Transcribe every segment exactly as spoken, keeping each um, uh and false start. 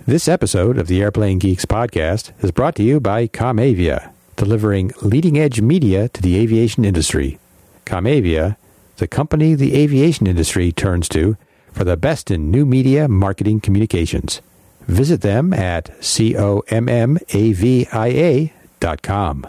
This episode of the Airplane Geeks podcast is brought to you by Comavia, delivering leading-edge media to the aviation industry. Comavia, the company the aviation industry turns to for the best in new media marketing communications. Visit them at comavia dot com.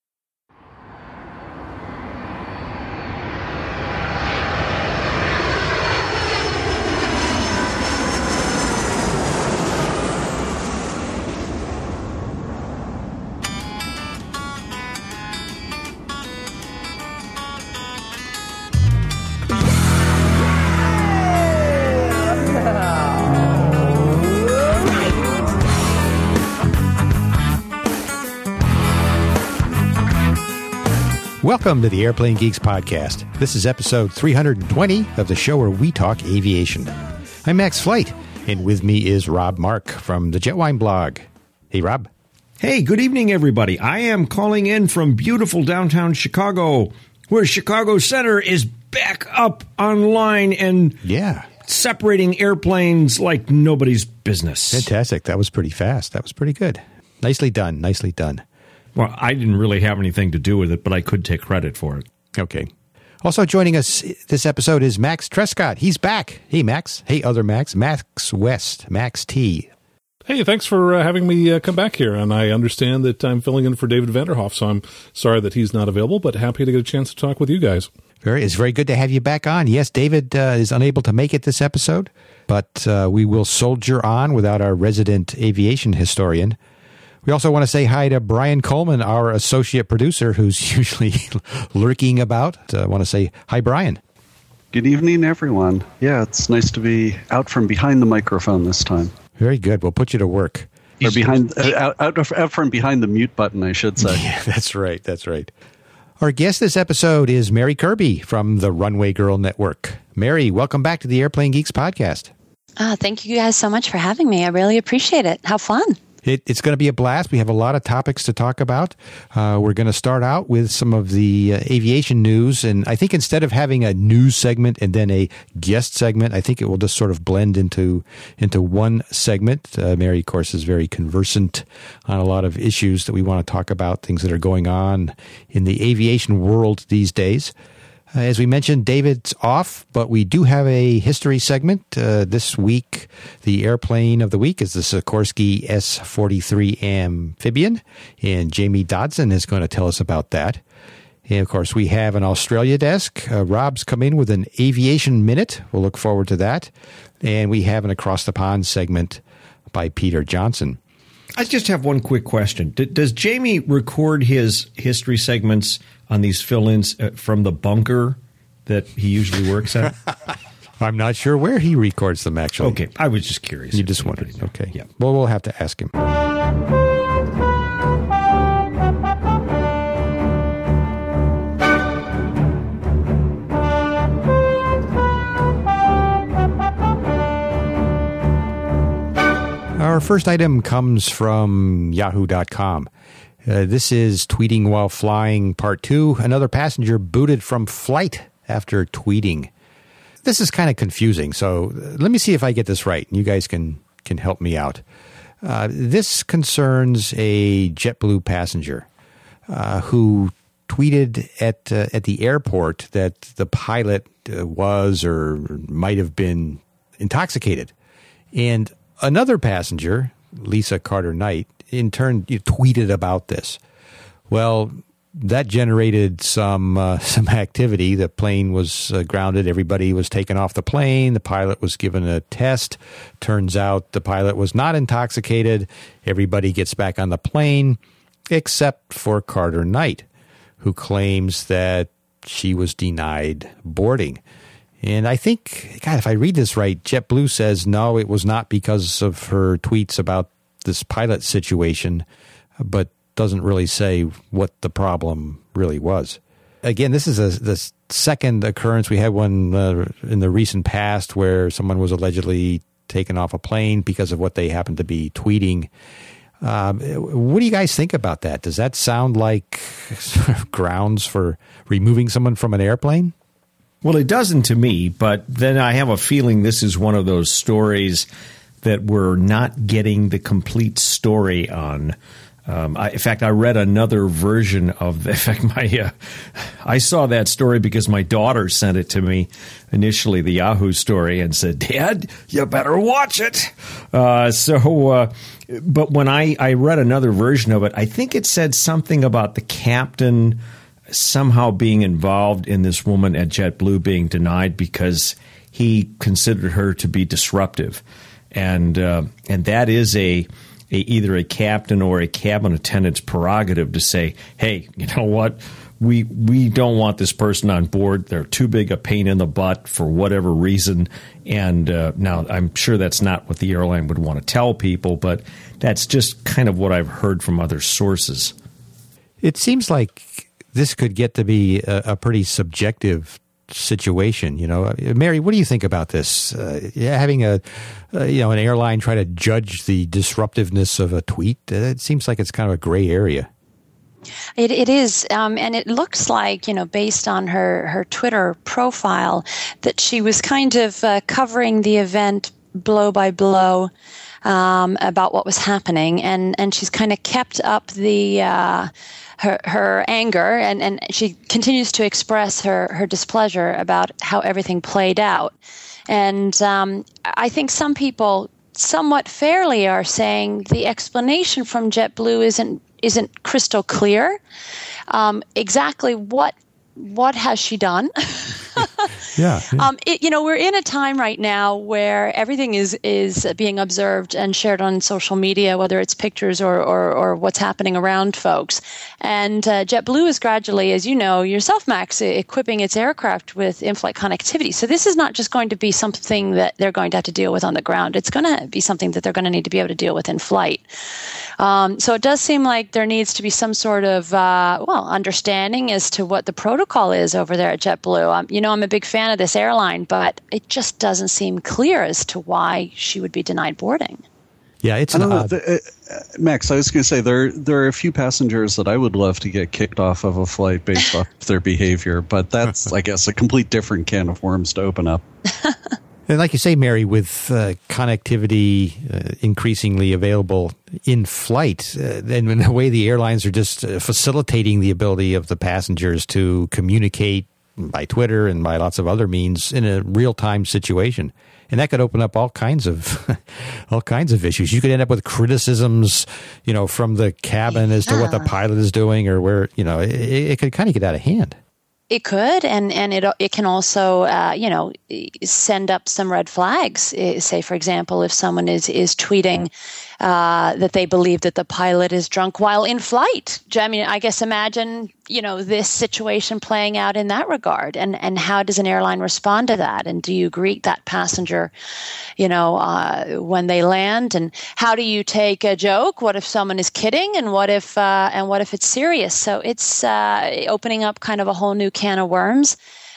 Welcome to the Airplane Geeks podcast. This is episode three hundred twenty of the show where we talk aviation. I'm Max Flight, and with me is Rob Mark from the Jetwine blog. Hey, Rob. Hey, good evening, everybody. I am calling in from beautiful downtown Chicago, where Chicago Center is back up online and yeah, separating airplanes like nobody's business. Fantastic. That was pretty fast. That was pretty good. Nicely done. Nicely done. Well, I didn't really have anything to do with it, but I could take credit for it. Okay. Also joining us this episode is Max Trescott. He's back. Hey, Max. Hey, other Max. Max West. Max T. Hey, thanks for uh, having me uh, come back here. And I understand that I'm filling in for David Vanderhoff, so I'm sorry that he's not available, but happy to get a chance to talk with you guys. Very, it's very good to have you back on. Yes, David uh, is unable to make it this episode, but uh, we will soldier on without our resident aviation historian. We also want to say hi to Brian Coleman, our associate producer, who's usually lurking about. I uh, want to say hi, Brian. Good evening, everyone. Yeah, it's nice to be out from behind the microphone this time. Very good. We'll put you to work. Or behind, uh, out, out, of, out from behind the mute button, I should say. Yeah, that's right. That's right. Our guest this episode is Mary Kirby from the Runway Girl Network. Mary, welcome back to the Airplane Geeks podcast. Oh, thank you guys so much for having me. I really appreciate it. How fun. It, it's going to be a blast. We have a lot of topics to talk about. Uh, we're going to start out with some of the uh, aviation news. And I think instead of having a news segment and then a guest segment, I think it will just sort of blend into into one segment. Uh, Mary, of course, is very conversant on a lot of issues that we want to talk about, things that are going on in the aviation world these days. Uh, as we mentioned, David's off, but we do have a history segment. Uh, this week, the airplane of the week is the Sikorsky S forty-three Amphibian, and Jamie Dodson is going to tell us about that. And, of course, we have an Australia desk. Uh, Rob's come in with an aviation minute. We'll look forward to that. And we have an Across the Pond segment by Peter Johnson. I just have one quick question. D- does Jamie record his history segments on these fill-ins uh, from the bunker that he usually works at? I'm not sure where he records them, actually. Okay, I was just curious. You just wondered. Okay. Yeah. Well, we'll have to ask him. Our first item comes from yahoo dot com. Uh, this is Tweeting While Flying Part two. Another passenger booted from flight after tweeting. This is kind of confusing, so let me see if I get this right. You guys can, can help me out. Uh, this concerns a JetBlue passenger uh, who tweeted at uh, at the airport that the pilot uh, was or might have been intoxicated. And another passenger, Lisa Carter Knight, in turn tweeted about this. Well, that generated some uh, some activity. The plane was uh, grounded. Everybody was taken off the plane. The pilot was given a test. Turns out the pilot was not intoxicated. Everybody gets back on the plane except for Carter Knight, who claims that she was denied boarding. And I think, God, if I read this right, JetBlue says, no, it was not because of her tweets about this pilot situation, but doesn't really say what the problem really was. Again, this is a, the second occurrence. We had one uh, in the recent past where someone was allegedly taken off a plane because of what they happened to be tweeting. Um, what do you guys think about that? Does that sound like sort of grounds for removing someone from an airplane? Well, it doesn't to me, but then I have a feeling this is one of those stories that we're not getting the complete story on. Um, I, in fact, I read another version of. In fact, my uh, I saw that story because my daughter sent it to me initially, the Yahoo story, and said, "Dad, you better watch it." Uh, so, uh, but when I, I read another version of it, I think it said something about the captain somehow being involved in this woman at JetBlue being denied because he considered her to be disruptive, and uh, and that is a. A, either a captain or a cabin attendant's prerogative to say, hey, you know what, we we don't want this person on board. They're too big a pain in the butt for whatever reason. And uh, now I'm sure that's not what the airline would want to tell people, but that's just kind of what I've heard from other sources. It seems like this could get to be a, a pretty subjective situation, you know. Mary, what do you think about this? Uh, having a, uh, you know, an airline try to judge the disruptiveness of a tweet, uh, it seems like it's kind of a gray area. It, it is, um, and it looks like, you know, based on her, her Twitter profile, that she was kind of uh, covering the event blow by blow um, about what was happening, and, and she's kind of kept up the uh, her her anger, and, and she continues to express her, her displeasure about how everything played out. And um, I think some people somewhat fairly are saying the explanation from JetBlue isn't isn't crystal clear. Um, exactly what what has she done? yeah. yeah. Um, it, you know, we're in a time right now where everything is is being observed and shared on social media, whether it's pictures or or, or what's happening around folks. And uh, JetBlue is gradually, as you know yourself, Max, equipping its aircraft with in-flight connectivity. So this is not just going to be something that they're going to have to deal with on the ground. It's going to be something that they're going to need to be able to deal with in flight. Um, so it does seem like there needs to be some sort of, uh, well, understanding as to what the protocol is over there at JetBlue. Um, you know, I'm a big fan of this airline, but it just doesn't seem clear as to why she would be denied boarding. Yeah, it's I an don't know, odd... the, uh, Max, I was going to say there there are a few passengers that I would love to get kicked off of a flight based off their behavior, but that's, I guess, a complete different can of worms to open up. And like you say, Mary, with uh, connectivity uh, increasingly available in flight, uh, and in a way the airlines are just uh, facilitating the ability of the passengers to communicate by Twitter and by lots of other means in a real-time situation. And that could open up all kinds of all kinds of issues. You could end up with criticisms, you know, from the cabin as to what the pilot is doing, or where, you know, it, it could kind of get out of hand. It could, and, and it it can also, uh, you know, send up some red flags. Say, for example, if someone is, is tweeting uh, that they believe that the pilot is drunk while in flight. I mean, I guess imagine, you know, this situation playing out in that regard, and, and how does an airline respond to that? And do you greet that passenger, you know, uh, when they land? And how do you take a joke? What if someone is kidding? And what if uh, and what if it's serious? So it's uh, opening up kind of a whole new can of worms.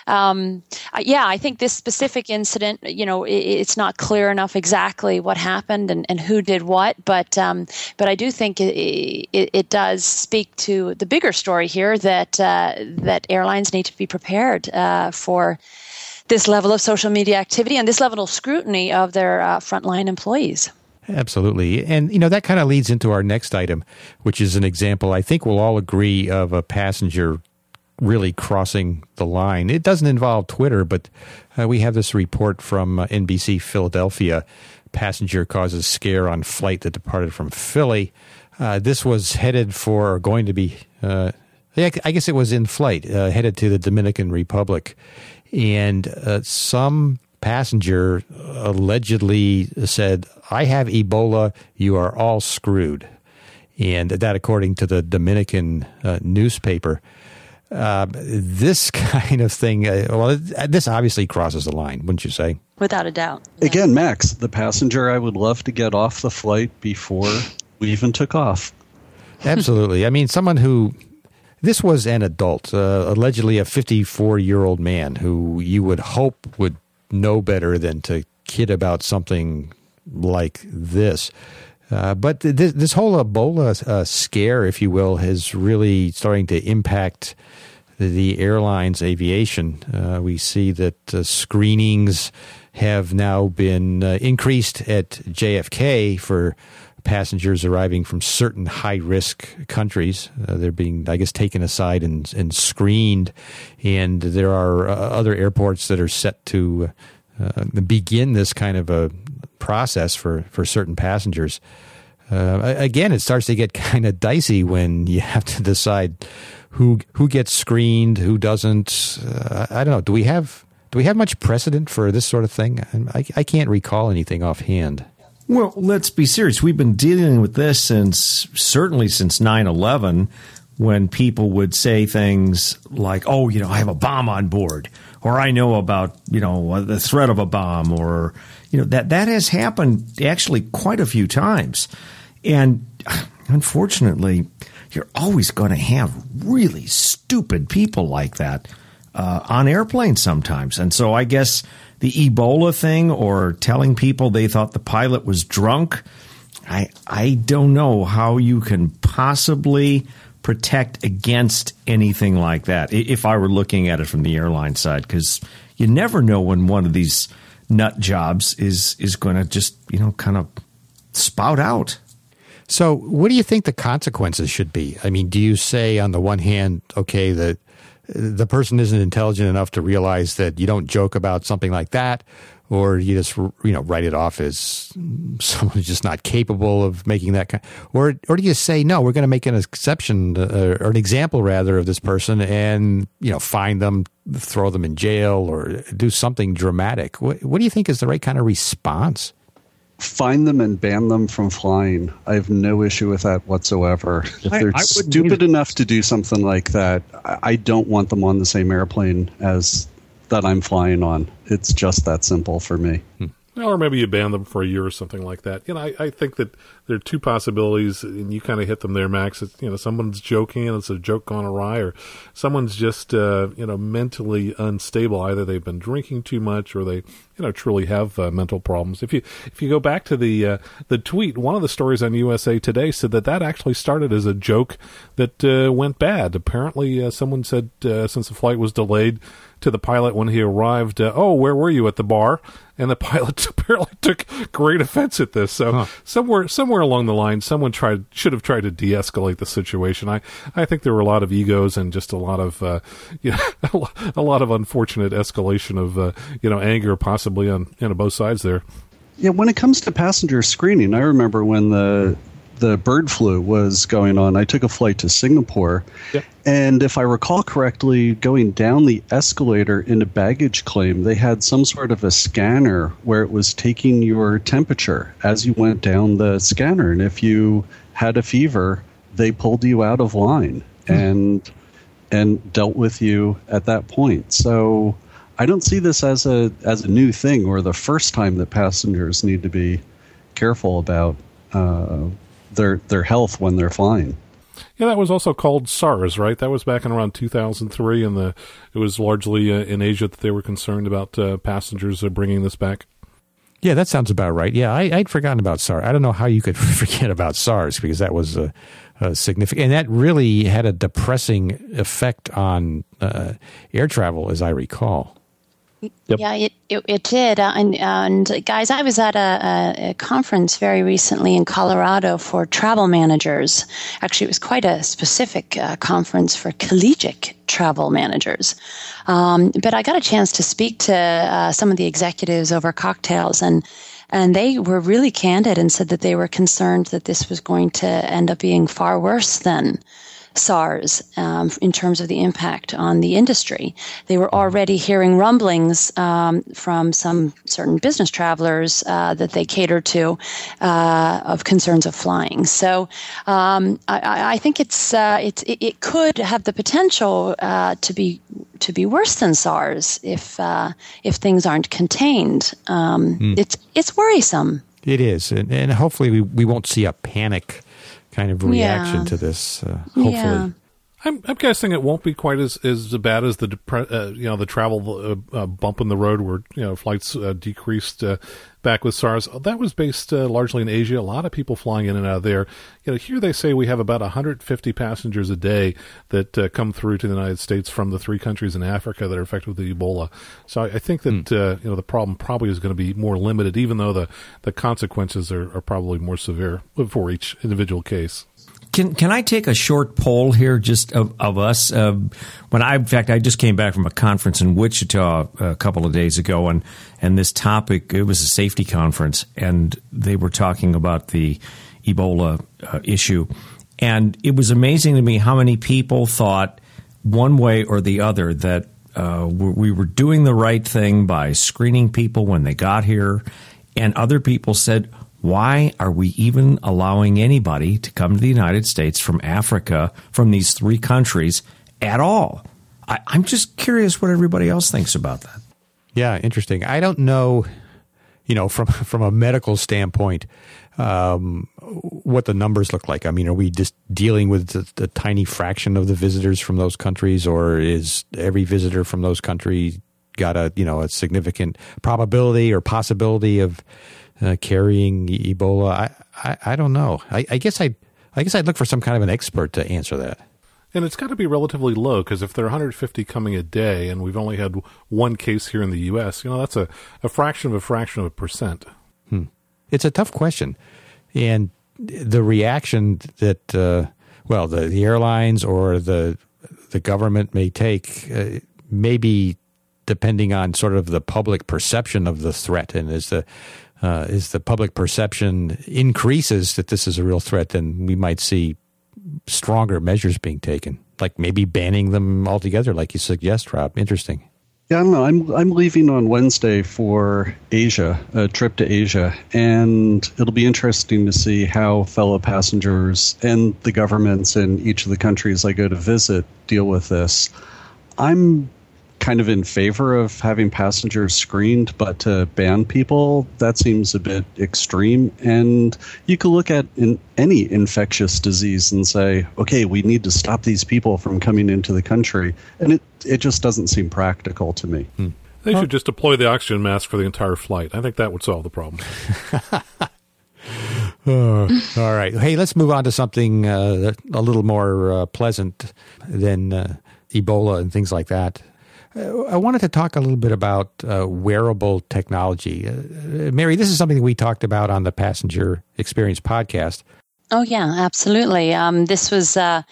Um, yeah, I think this specific incident, you know, it, it's not clear enough exactly what happened and, and who did what, but um, but I do think it, it, it does speak to the bigger story here that uh, that airlines need to be prepared uh, for this level of social media activity and this level of scrutiny of their uh, frontline employees. Absolutely. And, you know, that kind of leads into our next item, which is an example, I think we'll all agree, of a passenger really crossing the line. It doesn't involve Twitter, but uh, we have this report from uh, N B C Philadelphia. Passenger causes scare on flight that departed from Philly. Uh, this was headed for, or going to be, uh, I guess it was in flight, uh, headed to the Dominican Republic. And uh, some passenger allegedly said, "I have Ebola, you are all screwed." And that according to the Dominican uh, newspaper. Uh, this kind of thing, uh, well, this obviously crosses the line, wouldn't you say? Without a doubt. Yeah. Again, Max, the passenger I would love to get off the flight before we even took off. Absolutely. I mean, someone who, this was an adult, uh, allegedly a fifty-four-year-old man who you would hope would know better than to kid about something like this. Uh, but this, this whole Ebola uh, scare, if you will, is really starting to impact the airlines aviation. Uh, we see that uh, screenings have now been uh, increased at J F K for passengers arriving from certain high-risk countries. Uh, they're being, I guess, taken aside and, and screened. And there are uh, other airports that are set to uh, begin this kind of a process for, for certain passengers. Uh, again, it starts to get kind of dicey when you have to decide who who gets screened, who doesn't. Uh, I don't know. Do we have do we have much precedent for this sort of thing? I, I can't recall anything offhand. Well, let's be serious. We've been dealing with this since, certainly since nine eleven, when people would say things like, oh, you know, I have a bomb on board, or I know about, you know, the threat of a bomb, or, you know, that, that has happened actually quite a few times. And unfortunately, you're always going to have really stupid people like that uh, on airplanes sometimes. And so I guess the Ebola thing, or telling people they thought the pilot was drunk, I I don't know how you can possibly protect against anything like that if I were looking at it from the airline side, because you never know when one of these nut jobs is is going to just, you know, kind of spout out. So what do you think the consequences should be? I mean, do you say on the one hand, okay, the the person isn't intelligent enough to realize that you don't joke about something like that, or you just, you know, write it off as someone who's just not capable of making that kind, or or do you say, no, we're going to make an exception uh, or an example rather of this person and, you know, fine them, throw them in jail, or do something dramatic? What, what do you think is the right kind of response? Fine them and ban them from flying. I have no issue with that whatsoever. If I, they're I stupid enough to do something like that, I don't want them on the same airplane as that I'm flying on. It's just that simple for me. Hmm. Or maybe you ban them for a year or something like that. You know, I, I think that there are two possibilities, and you kind of hit them there, Max. It's, you know, someone's joking and it's a joke gone awry, or someone's just, uh, you know, mentally unstable. Either they've been drinking too much, or they, you know, truly have uh, mental problems. If you if you go back to the uh, the tweet, one of the stories on U S A Today said that that actually started as a joke that uh, went bad. Apparently, uh, someone said uh, since the flight was delayed to the pilot when he arrived, uh, oh, where were you at the bar? And the pilot apparently took great offense at this. So huh. somewhere somewhere along the line, someone tried should have tried to de-escalate the situation. I, I think there were a lot of egos and just a lot of uh, you know, a lot of unfortunate escalation of uh, you know anger, possibly on you know both sides there. Yeah, when it comes to passenger screening, I remember when the the bird flu was going on. I took a flight to Singapore, yep. And if I recall correctly, going down the escalator into baggage claim, they had some sort of a scanner where it was taking your temperature as you went down the scanner. And if you had a fever, they pulled you out of line mm-hmm. and and dealt with you at that point. So I don't see this as a as a new thing or the first time that passengers need to be careful about uh, their their health when they're flying. Yeah, that was also called SARS, right? That was back in around two thousand three, and the it was largely uh, in Asia that they were concerned about uh, passengers uh, bringing this back. Yeah, that sounds about right. Yeah, I, I'd forgotten about SARS. I don't know how you could forget about SARS, because that was a, a significant, and that really had a depressing effect on uh, air travel, as I recall. Yep. Yeah, it, it, it did. Uh, and, and guys, I was at a, a conference very recently in Colorado for travel managers. Actually, it was quite a specific uh, conference for collegiate travel managers. Um, but I got a chance to speak to uh, some of the executives over cocktails, and and they were really candid and said that they were concerned that this was going to end up being far worse than SARS um, in terms of the impact on the industry. They were already hearing rumblings um, from some certain business travelers uh, that they cater to uh, of concerns of flying. So um, I, I think it's uh, it, it could have the potential uh, to be to be worse than SARS if uh, if things aren't contained. Um, mm. It's it's worrisome. It is, and, and hopefully we, we won't see a panic kind of reaction yeah. to this, uh, hopefully. Yeah. I'm, I'm guessing it won't be quite as, as bad as the depre- uh, you know the travel uh, uh, bump in the road where you know flights uh, decreased uh, back with SARS. That was based uh, largely in Asia. A lot of people flying in and out of there. You know, here they say we have about one hundred fifty passengers a day that uh, come through to the United States from the three countries in Africa that are affected with the Ebola. So I, I think that mm. uh, you know the problem probably is going to be more limited, even though the the consequences are, are probably more severe for each individual case. Can can I take a short poll here, just of, of us? Uh, when I, in fact, I just came back from a conference in Wichita a couple of days ago, and and this topic, it was a safety conference, and they were talking about the Ebola uh, issue, and it was amazing to me how many people thought one way or the other that uh, we were doing the right thing by screening people when they got here, and other people said, why are we even allowing anybody to come to the United States from Africa, from these three countries at all? I, I'm just curious what everybody else thinks about that. Yeah, interesting. I don't know, you know, from from a medical standpoint, um, what the numbers look like. I mean, are we just dealing with the, the tiny fraction of the visitors from those countries, or is every visitor from those countries got a, you know, a significant probability or possibility of Uh, carrying Ebola? I, I, I don't know. I, I guess I I guess I'd look for some kind of an expert to answer that. And it's got to be relatively low, because if there are one hundred fifty coming a day and we've only had one case here in the U S, you know, that's a, a fraction of a fraction of a percent. Hmm. It's a tough question. And the reaction that, uh, well, the, the airlines or the the government may take uh, maybe depending on sort of the public perception of the threat. And as the Uh, as the public perception increases that this is a real threat, then we might see stronger measures being taken, like maybe banning them altogether, like you suggest, Rob. Interesting. Yeah, I don't know. I'm I'm leaving on Wednesday for Asia, a trip to Asia, and it'll be interesting to see how fellow passengers and the governments in each of the countries I go to visit deal with this. I'm kind of in favor of having passengers screened, but to ban people, that seems a bit extreme. And you could look at in any infectious disease and say, okay, we need to stop these people from coming into the country. And it, it just doesn't seem practical to me. Hmm. They should just deploy the oxygen mask for the entire flight. I think that would solve the problem. uh, all right. Hey, let's move on to something uh, a little more uh, pleasant than uh, Ebola and things like that. I wanted to talk a little bit about uh, wearable technology. Uh, Mary, this is something that we talked about on the Passenger Experience podcast. Oh, yeah, absolutely. Um, this was uh,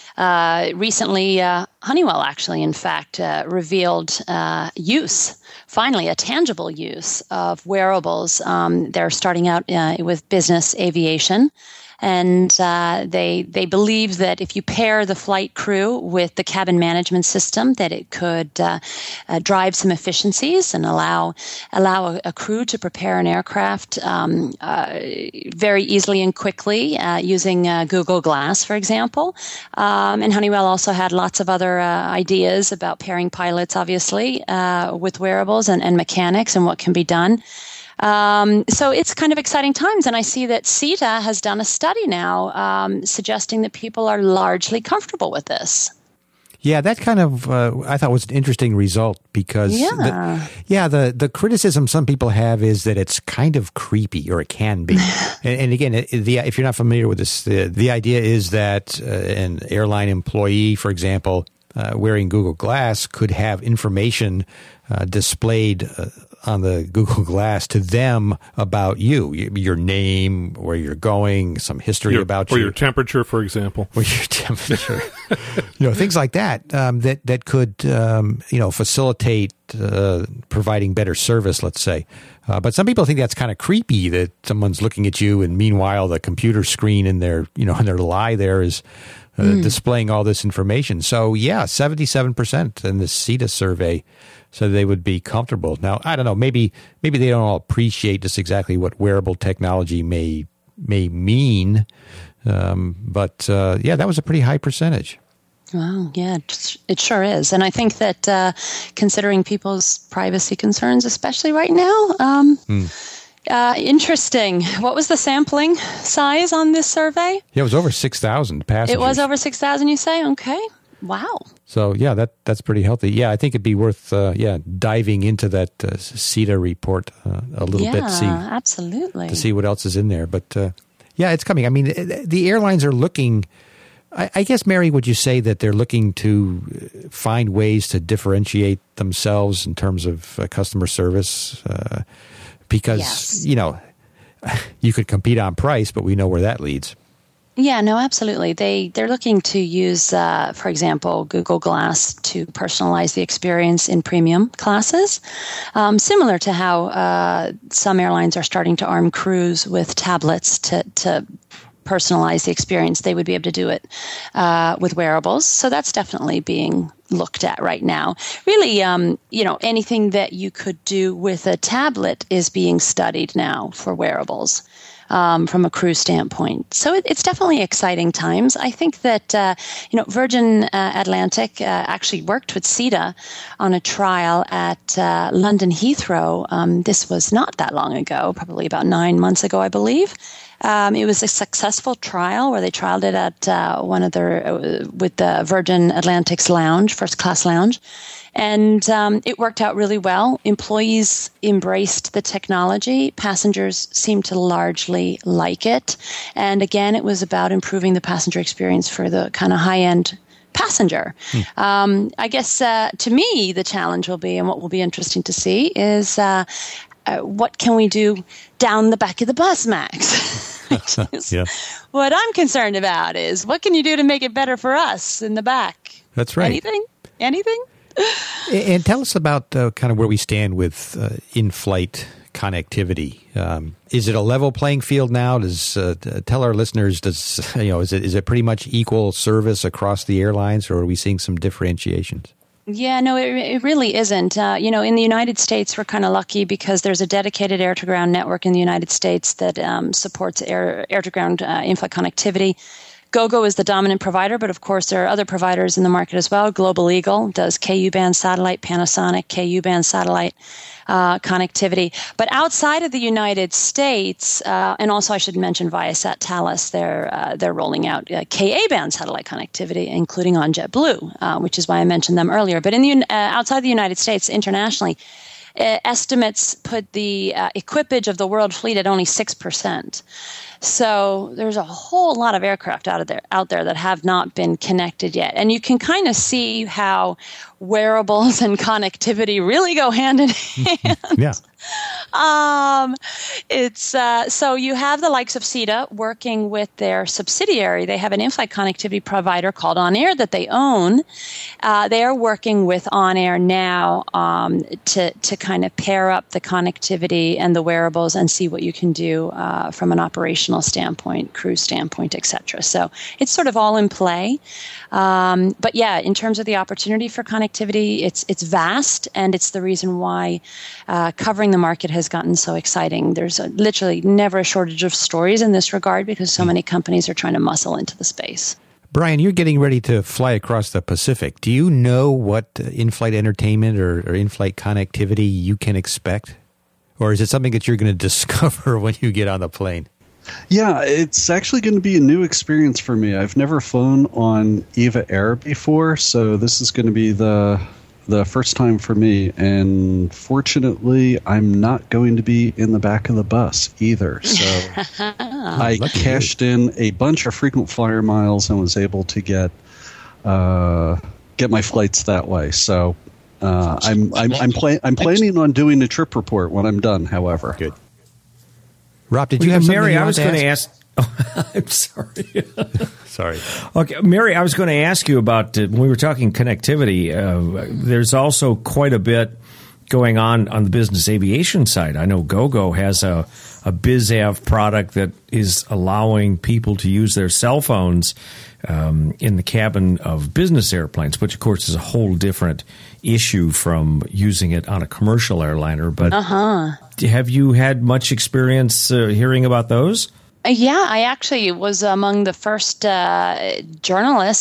uh, recently, uh, Honeywell actually, in fact, uh, revealed uh, use, finally a tangible use of wearables. Um, they're starting out uh, with business aviation. And uh, they they believe that if you pair the flight crew with the cabin management system, that it could uh, uh, drive some efficiencies and allow allow a, a crew to prepare an aircraft um, uh, very easily and quickly uh, using uh, Google Glass, for example. Um, and Honeywell also had lots of other uh, ideas about pairing pilots, obviously, uh, with wearables and, and mechanics and what can be done. Um, so it's kind of exciting times, and I see that SITA has done a study now um, suggesting that people are largely comfortable with this. Yeah, that kind of uh, I thought was an interesting result because yeah, the, yeah, the the criticism some people have is that it's kind of creepy, or it can be. and, and again, it, the, if you're not familiar with this, the, the idea is that uh, an airline employee, for example, uh, wearing Google Glass could have information uh, displayed Uh, on the Google Glass to them about you, your name, where you're going, some history your, about or you. Or your temperature, for example. Or your temperature. you know, things like that, um, that, that could, um, you know, facilitate uh, providing better service, let's say. Uh, but some people think that's kind of creepy that someone's looking at you and meanwhile the computer screen in their, you know, in their lie there is uh, mm. displaying all this information. So, yeah, seventy-seven percent in the SITA survey so they would be comfortable. Now, I don't know, maybe maybe they don't all appreciate just exactly what wearable technology may may mean. Um, but, uh, yeah, that was a pretty high percentage. Wow, yeah, it sure is. And I think that uh, considering people's privacy concerns, especially right now, um, hmm. uh, interesting. What was the sampling size on this survey? Yeah, it was over six thousand passengers. It was over six thousand, you say? Okay. Wow. So yeah, that that's pretty healthy. Yeah, I think it'd be worth uh, yeah diving into that uh, C E T A report uh, a little yeah, bit. See, absolutely. To see what else is in there. But uh, yeah, it's coming. I mean, the airlines are looking. I, I guess, Mary, would you say that they're looking to find ways to differentiate themselves in terms of uh, customer service? Uh, because yes. you know, you could compete on price, but we know where that leads. Yeah, no, absolutely. They, they're looking to use, uh, for example, Google Glass to personalize the experience in premium classes, um, similar to how uh, some airlines are starting to arm crews with tablets to, to personalize the experience. They would be able to do it uh, with wearables. So that's definitely being looked at right now. Really, um, you know, anything that you could do with a tablet is being studied now for wearables. Um, from a crew standpoint. So it, it's definitely exciting times. I think that, uh, you know, Virgin uh, Atlantic uh, actually worked with C E T A on a trial at uh, London Heathrow. Um, this was not that long ago, probably about nine months ago, I believe. Um, it was a successful trial where they trialed it at uh, one of their, uh, with the Virgin Atlantic's lounge, first class lounge. And um, it worked out really well. Employees embraced the technology. Passengers seemed to largely like it. And again, it was about improving the passenger experience for the kind of high-end passenger. Hmm. Um, I guess uh, to me, the challenge will be, and what will be interesting to see, is uh, uh, what can we do down the back of the bus, Max? Yeah. What I'm concerned about is what can you do to make it better for us in the back? That's right. Anything? Anything? And tell us about uh, kind of where we stand with uh, in-flight connectivity. Um, is it a level playing field now? Does uh, tell our listeners? Does you know? Is it is it pretty much equal service across the airlines, or are we seeing some differentiations? Yeah, no, it, it really isn't. Uh, you know, in the United States, we're kind of lucky because there's a dedicated air-to-ground network in the United States that um, supports air air-to-ground uh, in-flight connectivity. GoGo is the dominant provider, but of course there are other providers in the market as well. Global Eagle does Ku band satellite, Panasonic Ku band satellite uh, connectivity. But outside of the United States, uh, and also I should mention Viasat Thales, they're uh, they're rolling out uh, Ka band satellite connectivity, including on JetBlue, uh, which is why I mentioned them earlier. But in the uh, outside the United States, internationally, uh, estimates put the uh, equipage of the world fleet at only six percent. So there's a whole lot of aircraft out of there, out there that have not been connected yet. And you can kind of see how wearables and connectivity really go hand in hand. Yeah. Um, it's uh, so you have the likes of C E T A working with their subsidiary. They have an in-flight connectivity provider called On Air that they own. Uh, they are working with On Air now um, to to kind of pair up the connectivity and the wearables and see what you can do uh, from an operational standpoint, crew standpoint, et cetera. So it's sort of all in play. Um, but yeah, in terms of the opportunity for connectivity, it's it's vast, and it's the reason why uh, covering the market has gotten so exciting. There's a, literally never a shortage of stories in this regard because so many companies are trying to muscle into the space. Brian, you're getting ready to fly across the Pacific. Do you know what in-flight entertainment or, or in-flight connectivity you can expect? Or is it something that you're going to discover when you get on the plane? Yeah, it's actually going to be a new experience for me. I've never flown on Eva Air before, so this is going to be the the first time for me. And fortunately, I'm not going to be in the back of the bus either. So I cashed in a bunch of frequent flyer miles and was able to get uh, get my flights that way. So uh, I'm I'm I'm, pla- I'm planning on doing a trip report when I'm done. However, good. Rob, did you have something Mary, you I was going to ask? ask. Oh, I'm sorry. Sorry. Okay, Mary, I was going to ask you about uh, when we were talking connectivity. Uh, there's also quite a bit going on on the business aviation side. I know GoGo has a, a BizAv product that is allowing people to use their cell phones um, in the cabin of business airplanes, which, of course, is a whole different issue from using it on a commercial airliner. But uh-huh. have you had much experience uh, hearing about those? Yeah, I actually was among the first uh, journalists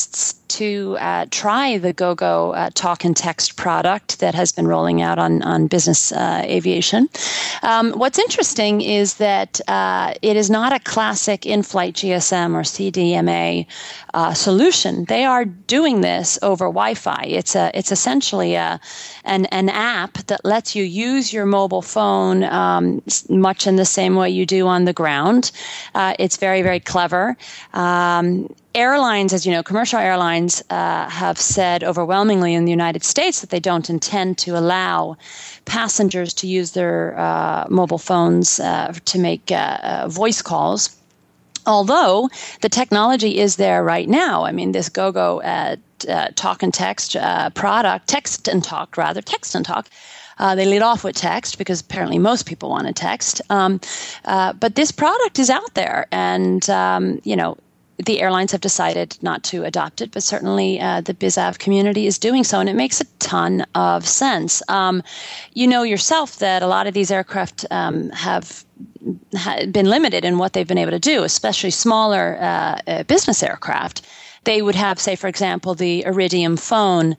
to uh, try the GoGo uh, talk and text product that has been rolling out on, on business uh, aviation. Um, what's interesting is that uh, it is not a classic in-flight G S M or C D M A uh, solution. They are doing this over Wi-Fi. It's a it's essentially a an an app that lets you use your mobile phone um, much in the same way you do on the ground. Uh, it's very, very clever. Um, Airlines, as you know, commercial airlines uh, have said overwhelmingly in the United States that they don't intend to allow passengers to use their uh, mobile phones uh, to make uh, uh, voice calls. Although the technology is there right now. I mean, this GoGo uh, uh, talk and text uh, product, text and talk rather, text and talk. Uh, they lead off with text because apparently most people want to text. Um, uh, but this product is out there, and um, you know. The airlines have decided not to adopt it, but certainly uh, the BizAv community is doing so, and it makes a ton of sense. Um, you know yourself that a lot of these aircraft um, have ha- been limited in what they've been able to do, especially smaller uh, uh, business aircraft. They would have, say, for example, the Iridium phone,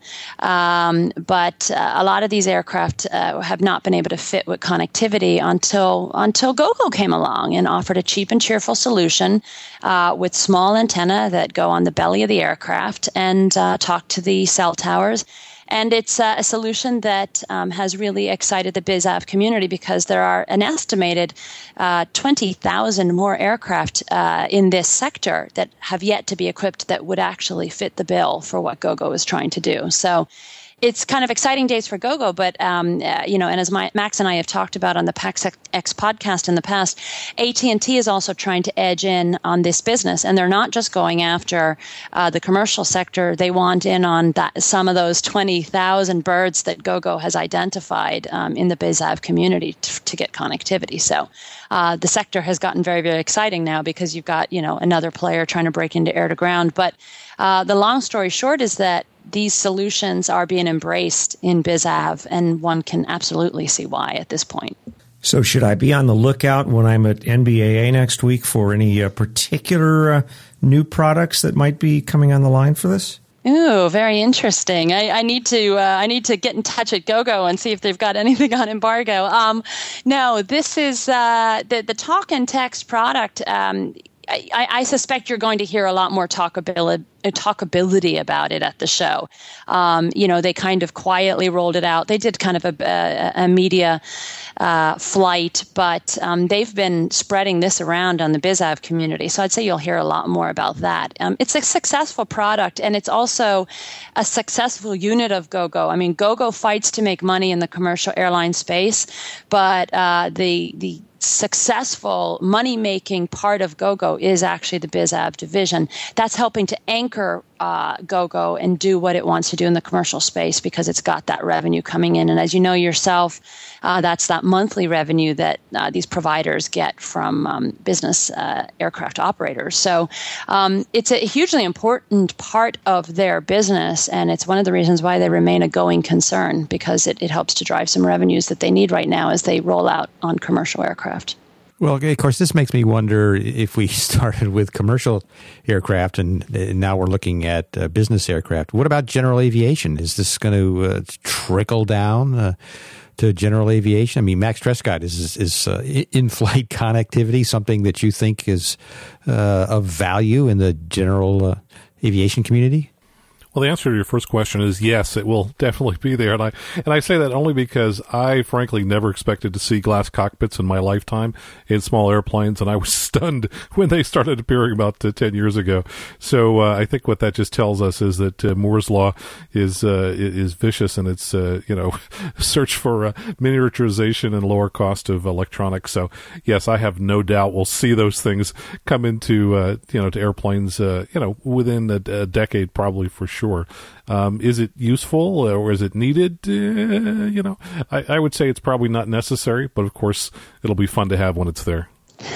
um, but uh, a lot of these aircraft uh, have not been able to fit with connectivity until until GoGo came along and offered a cheap and cheerful solution uh, with small antenna that go on the belly of the aircraft and uh, talk to the cell towers. And it's uh, a solution that um, has really excited the BizAv community because there are an estimated uh, twenty thousand more aircraft uh, in this sector that have yet to be equipped that would actually fit the bill for what GoGo is trying to do. So it's kind of exciting days for GoGo, but, um, uh, you know, and as my, Max and I have talked about on the PAX X podcast in the past, A T and T is also trying to edge in on this business, and they're not just going after uh, the commercial sector. They want in on that some of those twenty thousand birds that GoGo has identified um, in the BizAv community t- to get connectivity. So uh, the sector has gotten very, very exciting now because you've got, you know, another player trying to break into air to ground. But uh, the long story short is that these solutions are being embraced in BizAv, and one can absolutely see why at this point. So should I be on the lookout when I'm at N B A A next week for any uh, particular uh, new products that might be coming on the line for this? Ooh, very interesting. I, I need to uh, I need to get in touch at GoGo and see if they've got anything on embargo. Um, no, this is uh, the the talk and text product. Um, I, I suspect you're going to hear a lot more talkability, talkability about it at the show. Um, you know, they kind of quietly rolled it out. They did kind of a, a, a media uh, flight, but um, they've been spreading this around on the BizAv community. So I'd say you'll hear a lot more about that. Um, it's a successful product, and it's also a successful unit of GoGo. I mean, GoGo fights to make money in the commercial airline space, but uh, the the successful money-making part of GoGo is actually the BizAv division. That's helping to anchor uh, GoGo and do what it wants to do in the commercial space because it's got that revenue coming in. And as you know yourself, uh, that's that monthly revenue that uh, these providers get from um, business uh, aircraft operators. So um, it's a hugely important part of their business, and it's one of the reasons why they remain a going concern because it, it helps to drive some revenues that they need right now as they roll out on commercial aircraft. Well, of course, this makes me wonder if we started with commercial aircraft and now we're looking at uh, business aircraft. What about general aviation? Is this going to uh, trickle down uh, to general aviation? I mean, Max Trescott, is is uh, in-flight connectivity something that you think is uh, of value in the general uh, aviation community? Well, the answer to your first question is yes, it will definitely be there. And I, and I say that only because I frankly never expected to see glass cockpits in my lifetime in small airplanes. And I was stunned when they started appearing about uh, ten years ago. So, uh, I think what that just tells us is that uh, Moore's law is, uh, is vicious in its, uh, you know, search for uh, miniaturization and lower cost of electronics. So yes, I have no doubt we'll see those things come into, uh, you know, to airplanes, uh, you know, within a, a decade, probably for sure. Sure. Um, is it useful or is it needed? Uh, you know, I, I would say it's probably not necessary, but of course it'll be fun to have when it's there.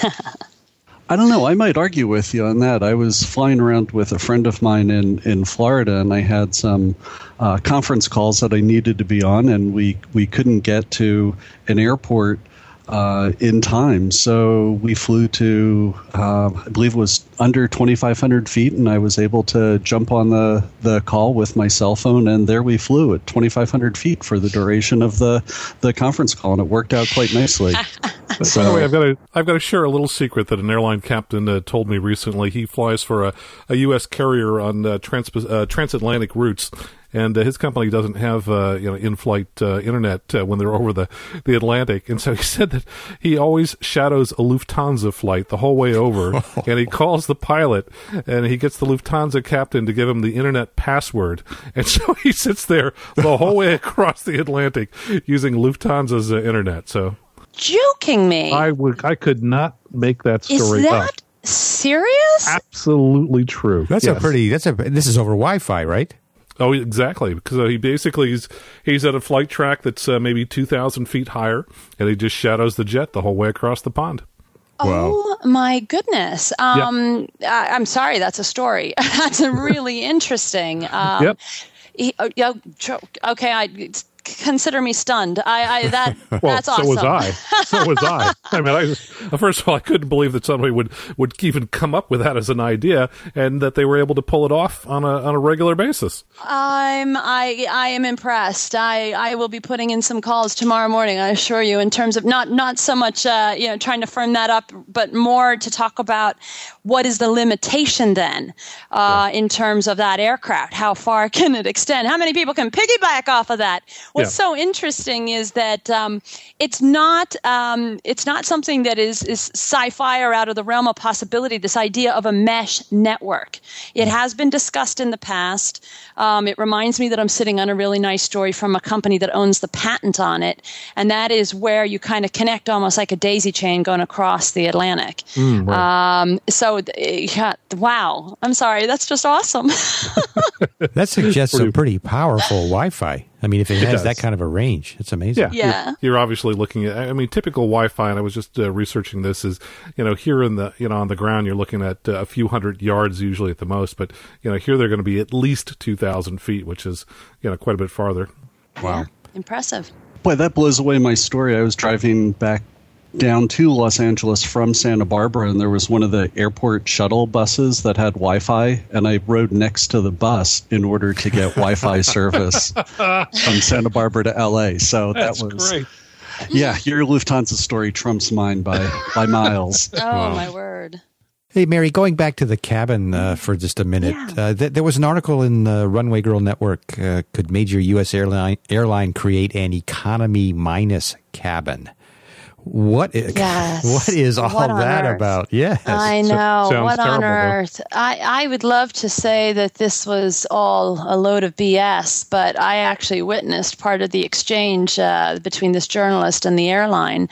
I don't know. I might argue with you on that. I was flying around with a friend of mine in, in Florida, and I had some uh, conference calls that I needed to be on, and we, we couldn't get to an airport uh, in time. So we flew to, uh, I believe it was under twenty-five hundred feet, and I was able to jump on the, the call with my cell phone, and there we flew at twenty-five hundred feet for the duration of the, the conference call, and it worked out quite nicely. So, by the way, I've got to I've got to share a little secret that an airline captain uh, told me recently. He flies for a, a U S carrier on uh, trans, uh, transatlantic routes, and uh, his company doesn't have uh, you know in-flight uh, internet uh, when they're over the, the Atlantic. And so he said that he always shadows a Lufthansa flight the whole way over, and he calls the pilot, and he gets the Lufthansa captain to give him the internet password. And so he sits there the whole way across the Atlantic using Lufthansa's uh, internet. So. Joking me. I would. I could not make that story Is up. that serious? Absolutely true. That's Yes. a pretty. That's a. This is over Wi-Fi, right? Oh, exactly. Because uh, he basically is he's at a flight track that's uh, maybe two thousand feet higher, and he just shadows the jet the whole way across the pond. Oh my goodness! Um, I, I'm sorry, that's a story. That's a really interesting. Um, Yep. he- uh, yeah, tr- okay, I consider me stunned. I, I that Well, that's so awesome. was I. So was I. I mean, I just, Well, first of all, I couldn't believe that somebody would, would even come up with that as an idea, and that they were able to pull it off on a on a regular basis. I'm I I am impressed. I, I will be putting in some calls tomorrow morning, I assure you, in terms of not not so much uh, you know trying to firm that up, but more to talk about what is the limitation then uh, yeah. in terms of that aircraft. How far can it extend? How many people can piggyback off of that? What's yeah. so interesting is that um, it's not um, it's not something that is is sci-fi or out of the realm of possibility. This idea of a mesh network, it has been discussed in the past. Um, it reminds me that I'm sitting on a really nice story from a company that owns the patent on it, and that is where you kind of connect almost like a daisy chain going across the Atlantic. Mm, right. um, so, yeah, wow. I'm sorry. That's just awesome. That suggests some pretty powerful Wi-Fi. I mean, if it, it has does. that kind of a range, it's amazing. Yeah. yeah. You're, you're obviously looking at, I mean, typical Wi-Fi, and I was just uh, researching this, is, you know, here in the, you know, on the ground, you're looking at uh, a few hundred yards usually at the most, but, you know, here they're going to be at least two thousand feet, which is, you know, quite a bit farther. Wow. Yeah. Impressive. Boy, that blows away my story. I was driving back down to Los Angeles from Santa Barbara, and there was one of the airport shuttle buses that had Wi-Fi, and I rode next to the bus in order to get Wi-Fi service from Santa Barbara to L A. So That's that was great. Yeah, your Lufthansa story trumps mine by by miles. Oh, wow. My word. Hey, Mary, going back to the cabin uh, for just a minute, yeah. uh, th- there was an article in the Runway Girl Network. Uh, could major U S airline airline create an economy minus cabin? What is, yes. what is all what that earth? about? Yes. I know. So, what on terrible, earth? I, I would love to say that this was all a load of B S, but I actually witnessed part of the exchange uh, between this journalist and the airline.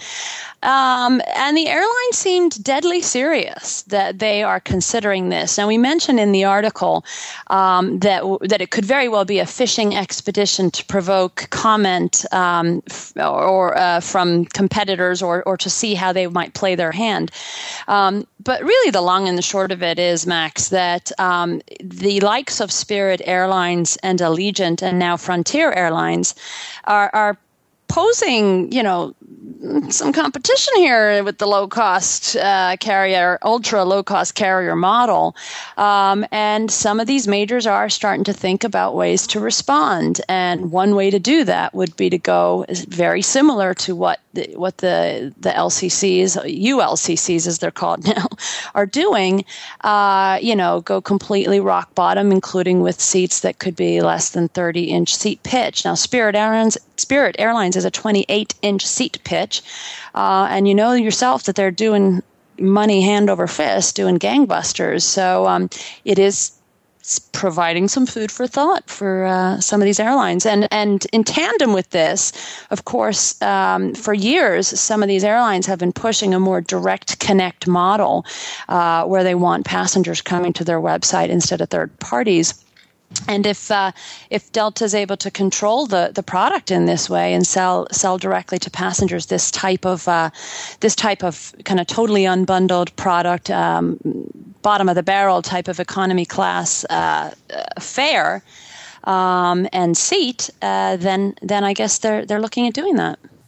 Um, and the airline seemed deadly serious that they are considering this. Now, we mentioned in the article um, that that it could very well be a fishing expedition to provoke comment um, f- or uh, from competitors or, or to see how they might play their hand. Um, but really, the long and the short of it is, Max, that um, the likes of Spirit Airlines and Allegiant and now Frontier Airlines are, are posing, you know, some competition here with the low-cost uh, carrier, ultra-low-cost carrier model. Um, and some of these majors are starting to think about ways to respond. And one way to do that would be to go very similar to what the, what the, the L C Cs, U L C Cs as they're called now, are doing. Uh, you know, go completely rock bottom, including with seats that could be less than thirty-inch seat pitch. Now, Spirit Airlines, Spirit Airlines is a twenty-eight inch seat pitch. Uh, and you know yourself that they're doing money hand over fist, doing gangbusters. So um, it is providing some food for thought for uh, some of these airlines. And and in tandem with this, of course, um, for years, some of these airlines have been pushing a more direct connect model uh, where they want passengers coming to their website instead of third parties. And if uh, if Delta is able to control the, the product in this way and sell sell directly to passengers this type of uh, this type of kind of totally unbundled product, um, bottom of the barrel type of economy class uh, fare um, and seat, uh, then then I guess they're they're looking at doing that.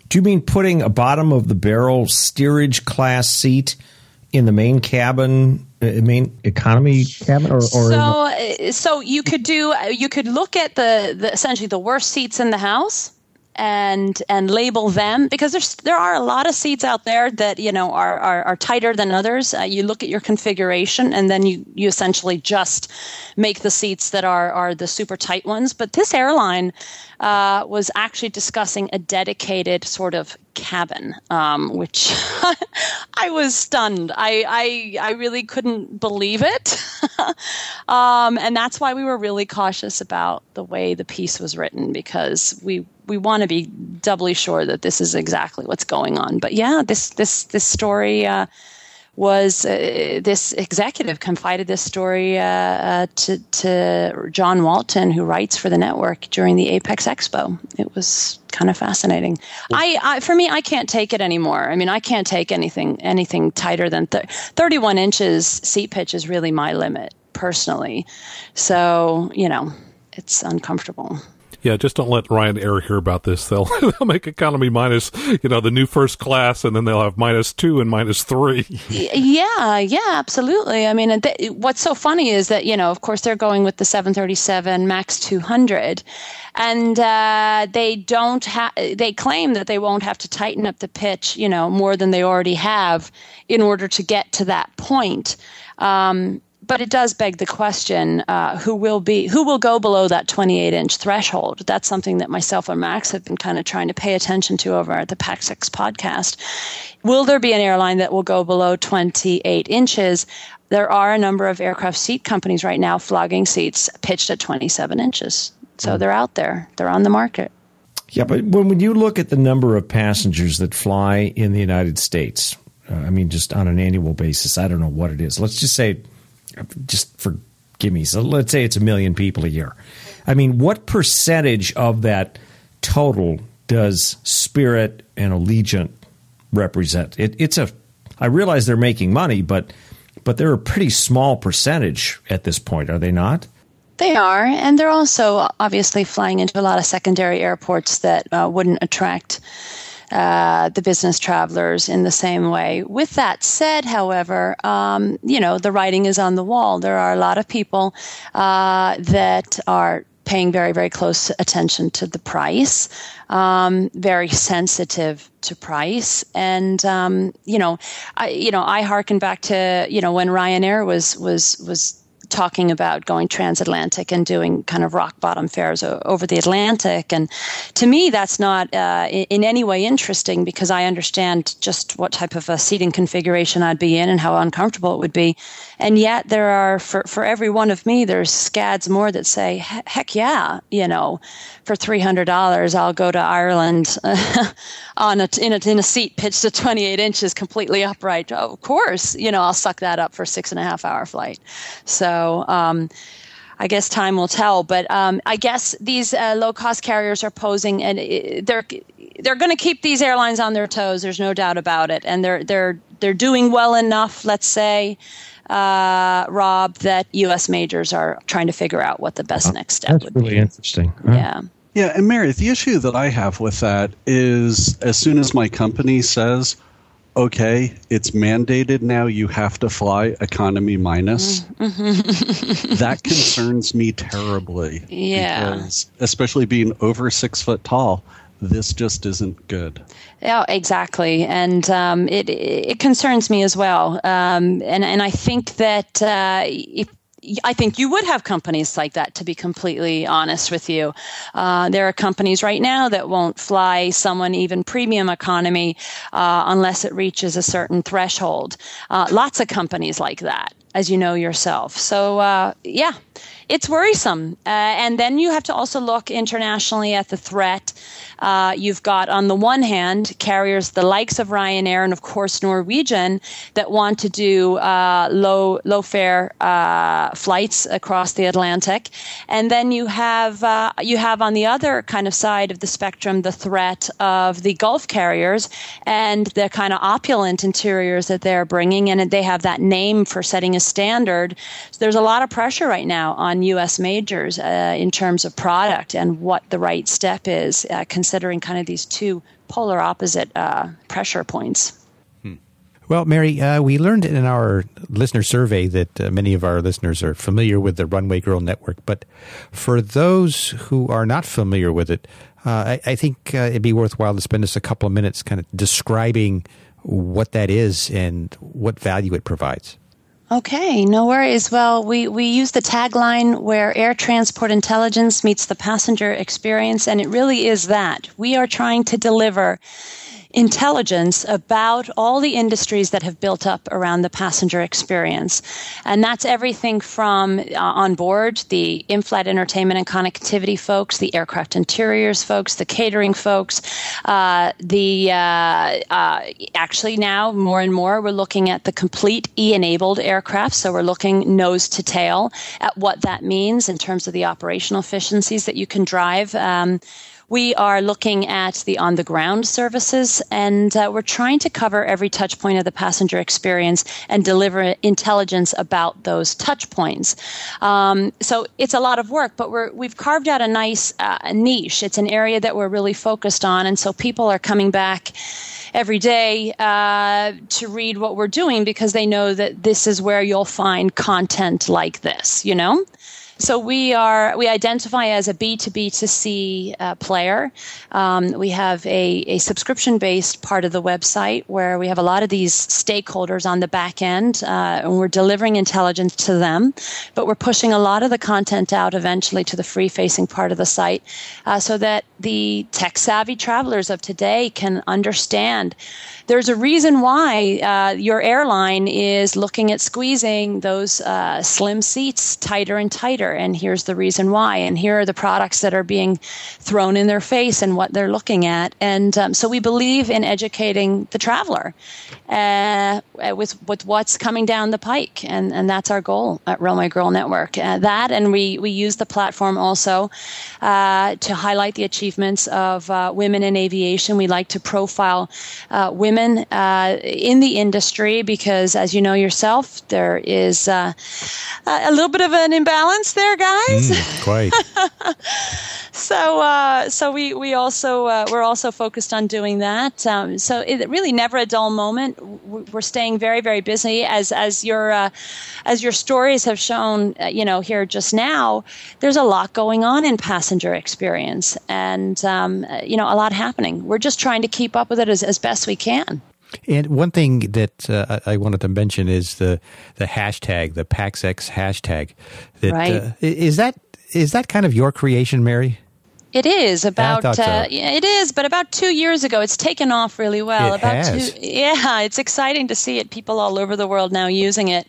Do you mean putting a bottom of the barrel steerage class seat in the main cabin, uh, main economy cabin, or, or so? The- so you could do. You could look at the, the essentially the worst seats in the house, and and label them, because there's there are a lot of seats out there that you know are are, are tighter than others. Uh, you look at your configuration, and then you you essentially just make the seats that are are the super tight ones. But this airline uh, was actually discussing a dedicated sort of cabin, um, which I was stunned. I, I I really couldn't believe it, um, and that's why we were really cautious about the way the piece was written, because we. We want to be doubly sure that this is exactly what's going on. But yeah, this this this story uh, was uh, this executive confided this story uh, uh, to to John Walton, who writes for the network, during the Apex Expo. It was kind of fascinating. I, I for me, I can't take it anymore. I mean, I can't take anything anything tighter than th- thirty-one inches seat pitch is really my limit personally. So you know, it's uncomfortable. Yeah, just don't let Ryanair hear about this. They'll they'll make economy minus, you know, the new first class, and then they'll have minus two and minus three. Yeah, yeah, absolutely. I mean, th- what's so funny is that, you know, of course, they're going with the seven thirty-seven MAX two hundred, and uh, they don't have. They claim that they won't have to tighten up the pitch, you know, more than they already have in order to get to that point. Um, But it does beg the question: uh, who will be who will go below that twenty-eight inch threshold? That's something that myself and Max have been kind of trying to pay attention to over at the Pack Six podcast. Will there be an airline that will go below twenty-eight inches? There are a number of aircraft seat companies right now flogging seats pitched at twenty-seven inches. So mm. they're out there. They're on the market. Yeah, but when, when you look at the number of passengers that fly in the United States, uh, I mean, just on an annual basis, I don't know what it is. Let's just say. Just forgive me. So let's say it's a million people a year. I mean, what percentage of that total does Spirit and Allegiant represent? It, it's a. I realize they're making money, but but they're a pretty small percentage at this point, are they not? They are, and they're also obviously flying into a lot of secondary airports that uh, wouldn't attract Uh, the business travelers in the same way. With that said, however, um, you know, the writing is on the wall. There are a lot of people uh, that are paying very, very close attention to the price, um, very sensitive to price. And, um, you know, I, you know, I hearken back to, you know, when Ryanair was, was, was, talking about going transatlantic and doing kind of rock bottom fares o- over the Atlantic. And to me, that's not uh, in, in any way interesting, because I understand just what type of a seating configuration I'd be in and how uncomfortable it would be. And yet there are, for, for every one of me, there's scads more that say, heck yeah, you know, for three hundred dollars, I'll go to Ireland uh, on a, in, a, in a seat pitched to twenty-eight inches, completely upright. Oh, of course, you know, I'll suck that up for a six and a half hour flight. So um, I guess time will tell. But um, I guess these uh, low-cost carriers are posing, and they're they're going to keep these airlines on their toes. There's no doubt about it. And they're they're they're doing well enough, let's say, uh, Rob, that U S majors are trying to figure out what the best next step That's would really be. Interesting. Huh? Yeah. Yeah, and Mary, the issue that I have with that is as soon as my company says, okay, it's mandated now, you have to fly economy minus, mm-hmm. that concerns me terribly. Yeah. Because especially being over six foot tall, this just isn't good. Yeah, exactly. And um, it it concerns me as well. Um, and, and I think that uh, if I think you would have companies like that, to be completely honest with you. Uh, there are companies right now that won't fly someone even premium economy uh, unless it reaches a certain threshold. Uh, lots of companies like that, as you know yourself. So, uh, yeah, it's worrisome. Uh, and then you have to also look internationally at the threat. Uh, you've got, on the one hand, carriers the likes of Ryanair and, of course, Norwegian that want to do uh, low low fare uh, flights across the Atlantic, and then you have uh, you have on the other kind of side of the spectrum the threat of the Gulf carriers and the kind of opulent interiors that they're bringing, and they have that name for setting a standard. So there's a lot of pressure right now on non-U S majors uh, in terms of product and what the right step is, uh, considering kind of these two polar opposite uh, pressure points. Well, Mary, uh, we learned in our listener survey that uh, many of our listeners are familiar with the Runway Girl Network. But for those who are not familiar with it, uh, I, I think uh, it'd be worthwhile to spend just a couple of minutes kind of describing what that is and what value it provides. Okay, no worries. Well, we, we use the tagline where air transport intelligence meets the passenger experience, and it really is that. We are trying to deliver intelligence about all the industries that have built up around the passenger experience. And that's everything from uh, on board, the in-flight entertainment and connectivity folks, the aircraft interiors folks, the catering folks, uh, the uh, uh, actually now more and more we're looking at the complete E-enabled aircraft. So we're looking nose to tail at what that means in terms of the operational efficiencies that you can drive. Um, We are looking at the on-the-ground services, and uh, we're trying to cover every touch point of the passenger experience and deliver intelligence about those touch points. Um, so it's a lot of work, but we're, we've carved out a nice uh, niche. It's an area that we're really focused on, and so people are coming back every day uh, to read what we're doing because they know that this is where you'll find content like this, you know? So we are we identify as a B to B to C uh, player. Um, we have a, a subscription-based part of the website where we have a lot of these stakeholders on the back end, uh, and we're delivering intelligence to them. But we're pushing a lot of the content out eventually to the free-facing part of the site uh, so that the tech-savvy travelers of today can understand there's a reason why uh, your airline is looking at squeezing those uh, slim seats tighter and tighter. And here's the reason why. And here are the products that are being thrown in their face and what they're looking at. And um, so we believe in educating the traveler uh, with, with what's coming down the pike. And, and that's our goal at Runway Girl Network. Uh, that, and we, we use the platform also uh, to highlight the achievements of uh, women in aviation. We like to profile uh, women uh, in the industry because, as you know yourself, there is uh, a little bit of an imbalance there, guys. Mm, quite. so, uh, so we we also uh, we're also focused on doing that. Um, so, it really never a dull moment. We're staying very very busy as as your uh, as your stories have shown. Uh, you know, here just now, there's a lot going on in passenger experience, and um, you know, a lot happening. We're just trying to keep up with it as, as best we can. And one thing that uh, I wanted to mention is the the hashtag, the PaxX hashtag. That, right. Uh, is that is that kind of your creation, Mary? It is about. I thought so. uh, it is, but about two years ago, it's taken off really well. It about has. Two, yeah, it's exciting to see it. People all over the world now using it.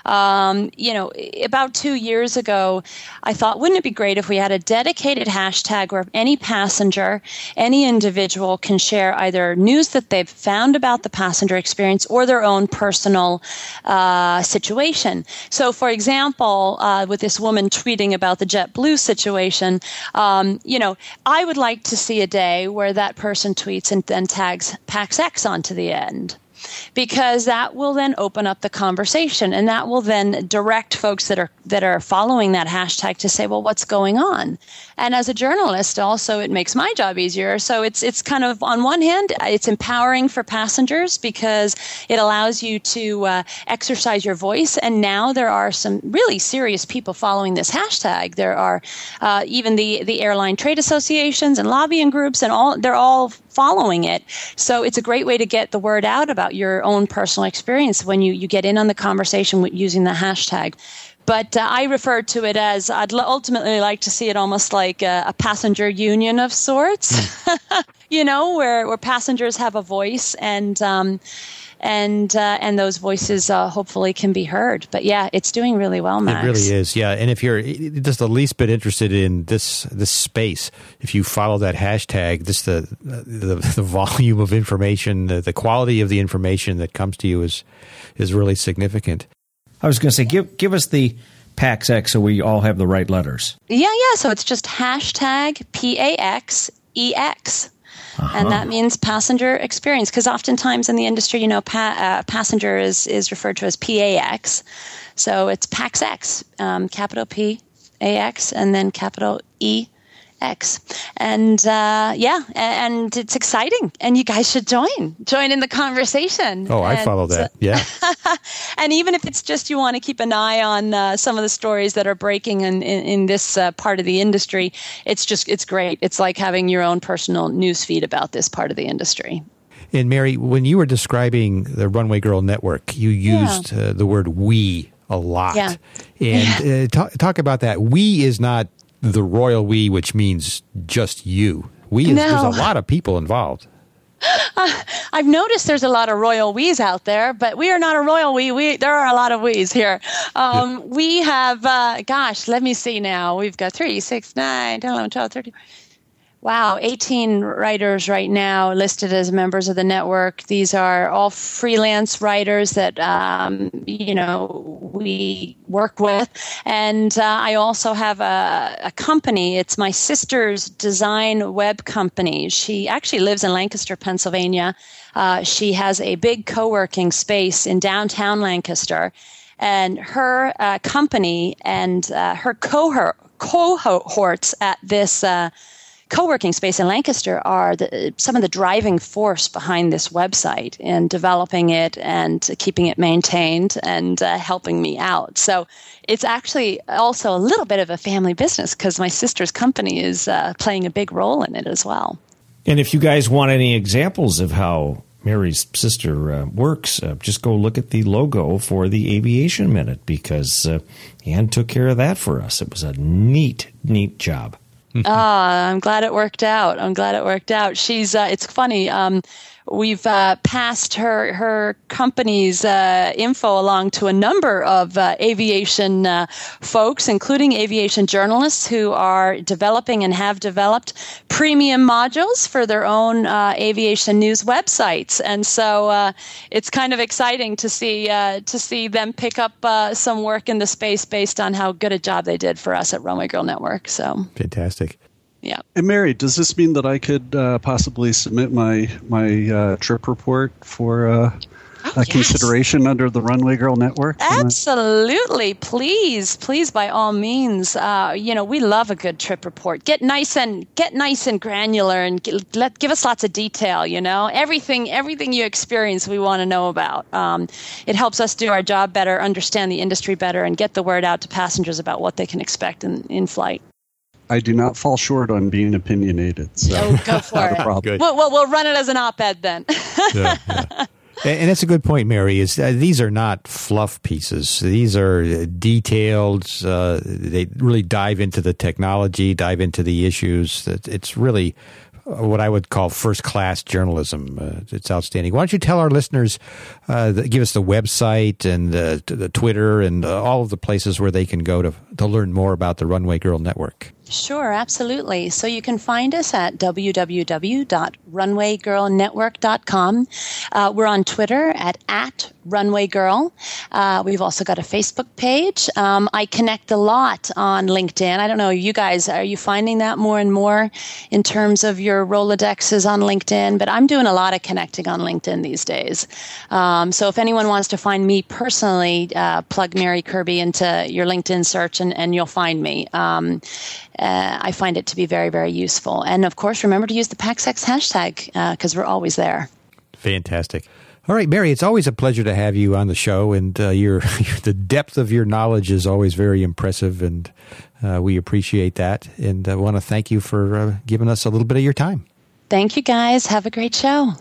Um, you know, about two years ago, I thought, wouldn't it be great if we had a dedicated hashtag where any passenger, any individual can share either news that they've found about the passenger experience or their own personal uh, situation. So, for example, uh, with this woman tweeting about the JetBlue situation, um, you know, I would like to see a day where that person tweets and then tags PaxX onto the end. Because that will then open up the conversation, and that will then direct folks that are that are following that hashtag to say, well, what's going on? And as a journalist, also, it makes my job easier. So it's it's kind of, on one hand, it's empowering for passengers because it allows you to uh, exercise your voice. And now there are some really serious people following this hashtag. There are uh, even the, the airline trade associations and lobbying groups, and all they're all following it. So it's a great way to get the word out about your own personal experience when you, you get in on the conversation with using the hashtag. But uh, I refer to it as, I'd ultimately like to see it almost like a, a passenger union of sorts, mm. you know, where, where passengers have a voice and um, and uh, and those voices uh, hopefully can be heard. But yeah, it's doing really well, Max. It really is, yeah. And if you're just the least bit interested in this this space, if you follow that hashtag, just the the, the volume of information, the, the quality of the information that comes to you is is really significant. I was going to say, give give us the PaxX so we all have the right letters. Yeah, yeah. So it's just hashtag P A X E X. Uh-huh. And that means passenger experience, because oftentimes in the industry, you know, pa- uh, passenger is, is referred to as P A X. So it's PaxX, um, capital P, A X, and then capital E X. And uh, yeah, and it's exciting. And you guys should join. Join in the conversation. Oh, I and, follow that. Yeah. And even if it's just you want to keep an eye on uh, some of the stories that are breaking in, in, in this uh, part of the industry, it's just, it's great. It's like having your own personal news feed about this part of the industry. And Mary, when you were describing the Runway Girl Network, you used yeah. uh, the word we a lot. Yeah. And yeah. Uh, talk, talk about that. We is not the royal we, which means just you. We is, no. there's a lot of people involved. Uh, I've noticed there's a lot of royal we's out there, but we are not a royal we. We there are a lot of we's here. Um, yeah. We have, uh, gosh, let me see now. We've got three, six, nine, ten, eleven, twelve, thirteen. Wow, eighteen writers right now listed as members of the network. These are all freelance writers that, um, you know, we work with. And uh, I also have a, a company. It's my sister's design web company. She actually lives in Lancaster, Pennsylvania. Uh, she has a big co-working space in downtown Lancaster. And her uh, company and uh, her cohort, cohorts at this uh co-working space in Lancaster are the, some of the driving force behind this website and developing it and keeping it maintained and uh, helping me out. So it's actually also a little bit of a family business because my sister's company is uh, playing a big role in it as well. And if you guys want any examples of how Mary's sister uh, works, uh, just go look at the logo for the Aviation Minute because uh, Ann took care of that for us. It was a neat, neat job. Oh, I'm glad it worked out. I'm glad it worked out. She's, uh, it's funny. Um, we've uh, passed her her company's uh, info along to a number of uh, aviation uh, folks, including aviation journalists who are developing and have developed premium modules for their own uh, aviation news websites. And so uh, it's kind of exciting to see uh, to see them pick up uh, some work in the space based on how good a job they did for us at Runway Girl Network. So fantastic. Yeah. And Mary, does this mean that I could uh, possibly submit my my uh, trip report for uh, oh, a yes. consideration under the Runway Girl Network? Absolutely. Please, please, by all means. Uh, you know, we love a good trip report. Get nice and get nice and granular and get, let give us lots of detail. You know, everything everything you experience, we want to know about. Um, it helps us do our job better, understand the industry better, and get the word out to passengers about what they can expect in, in flight. I do not fall short on being opinionated. So oh, go for not it. A problem. We'll, we'll, we'll run it as an op-ed then. yeah, yeah. And that's a good point, Mary. Is uh, these are not fluff pieces. These are detailed. Uh, they really dive into the technology, dive into the issues. It's really what I would call first-class journalism. Uh, it's outstanding. Why don't you tell our listeners, uh, the, give us the website and the, the Twitter and uh, all of the places where they can go to to learn more about the Runway Girl Network. Sure, absolutely. So you can find us at w w w dot runway girl network dot com. Uh, we're on Twitter at, at Runway Girl. Uh, we've also got a Facebook page. Um, I connect a lot on LinkedIn. I don't know, you guys, are you finding that more and more in terms of your Rolodexes on LinkedIn? But I'm doing a lot of connecting on LinkedIn these days. Um, so if anyone wants to find me personally, uh, plug Mary Kirby into your LinkedIn search and, and you'll find me. Um, Uh, I find it to be very, very useful. And, of course, remember to use the PAXX hashtag because uh, we're always there. Fantastic. All right, Mary, it's always a pleasure to have you on the show, and uh, your, the depth of your knowledge is always very impressive, and uh, we appreciate that. And I want to thank you for uh, giving us a little bit of your time. Thank you, guys. Have a great show.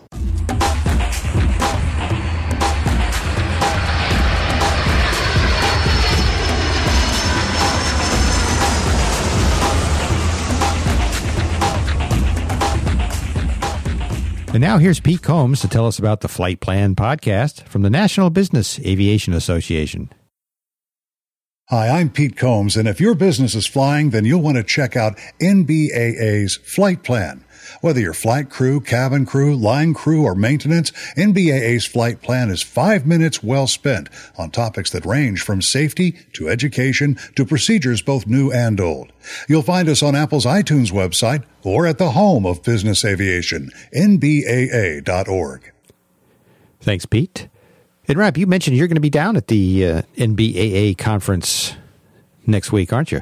And now here's Pete Combs to tell us about the Flight Plan podcast from the National Business Aviation Association. Hi, I'm Pete Combs, and if your business is flying, then you'll want to check out N B A A's Flight Plan. Whether you're flight crew, cabin crew, line crew, or maintenance, N B A A's Flight Plan is five minutes well spent on topics that range from safety to education to procedures both new and old. You'll find us on Apple's iTunes website or at the home of business aviation, N B A A dot org. Thanks, Pete. And Rob, you mentioned you're going to be down at the uh, N B A A conference next week, aren't you?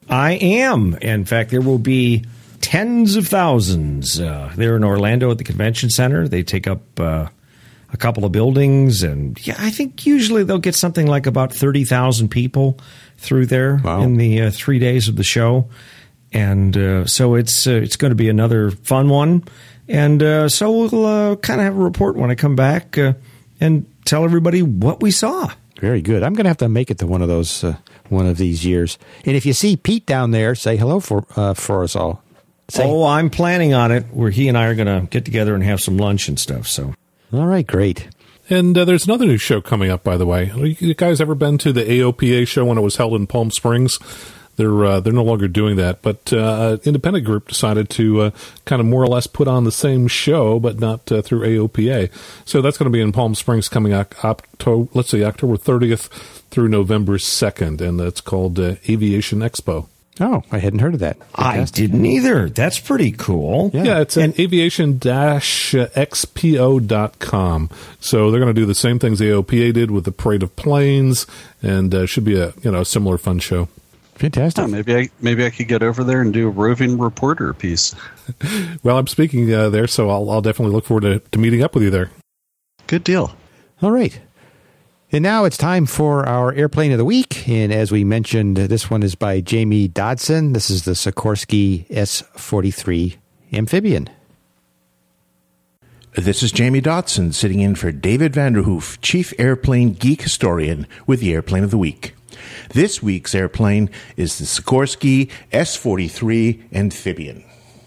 I am. In fact, there will be tens of thousands uh, there in Orlando at the convention center. They take up uh, a couple of buildings, and yeah, I think usually they'll get something like about thirty thousand people through there wow. in the uh, three days of the show. And uh, so it's uh, it's going to be another fun one. And uh, so we'll uh, kind of have a report when I come back uh, and tell everybody what we saw. Very good. I'm going to have to make it to one of those uh, one of these years. And if you see Pete down there, say hello for uh, for us all. Say, oh, I'm planning on it. Where he and I are going to get together and have some lunch and stuff. So, all right, great. And uh, there's another new show coming up, by the way. You guys ever been to the A O P A show when it was held in Palm Springs? They're uh, they're no longer doing that, but uh, independent group decided to uh, kind of more or less put on the same show, but not uh, through A O P A. So that's going to be in Palm Springs coming October, let's see, October thirtieth through November second, and it's called uh, Aviation Expo. Oh, I hadn't heard of that. Fantastic. I didn't either. That's pretty cool. Yeah, yeah it's at aviation dash x p o dot com. So they're going to do the same things the A O P A did with the Parade of Planes, and uh, should be a you know a similar fun show. Fantastic. Oh, maybe I maybe I could get over there and do a roving reporter piece. Well, I'm speaking uh, there, so I'll, I'll definitely look forward to, to meeting up with you there. Good deal. All right. And now it's time for our Airplane of the Week. And as we mentioned, this one is by Jamie Dodson. This is the Sikorsky S forty-three Amphibian. This is Jamie Dodson sitting in for David Vanderhoof, Chief Airplane Geek Historian with the Airplane of the Week. This week's airplane is the Sikorsky S forty-three Amphibian.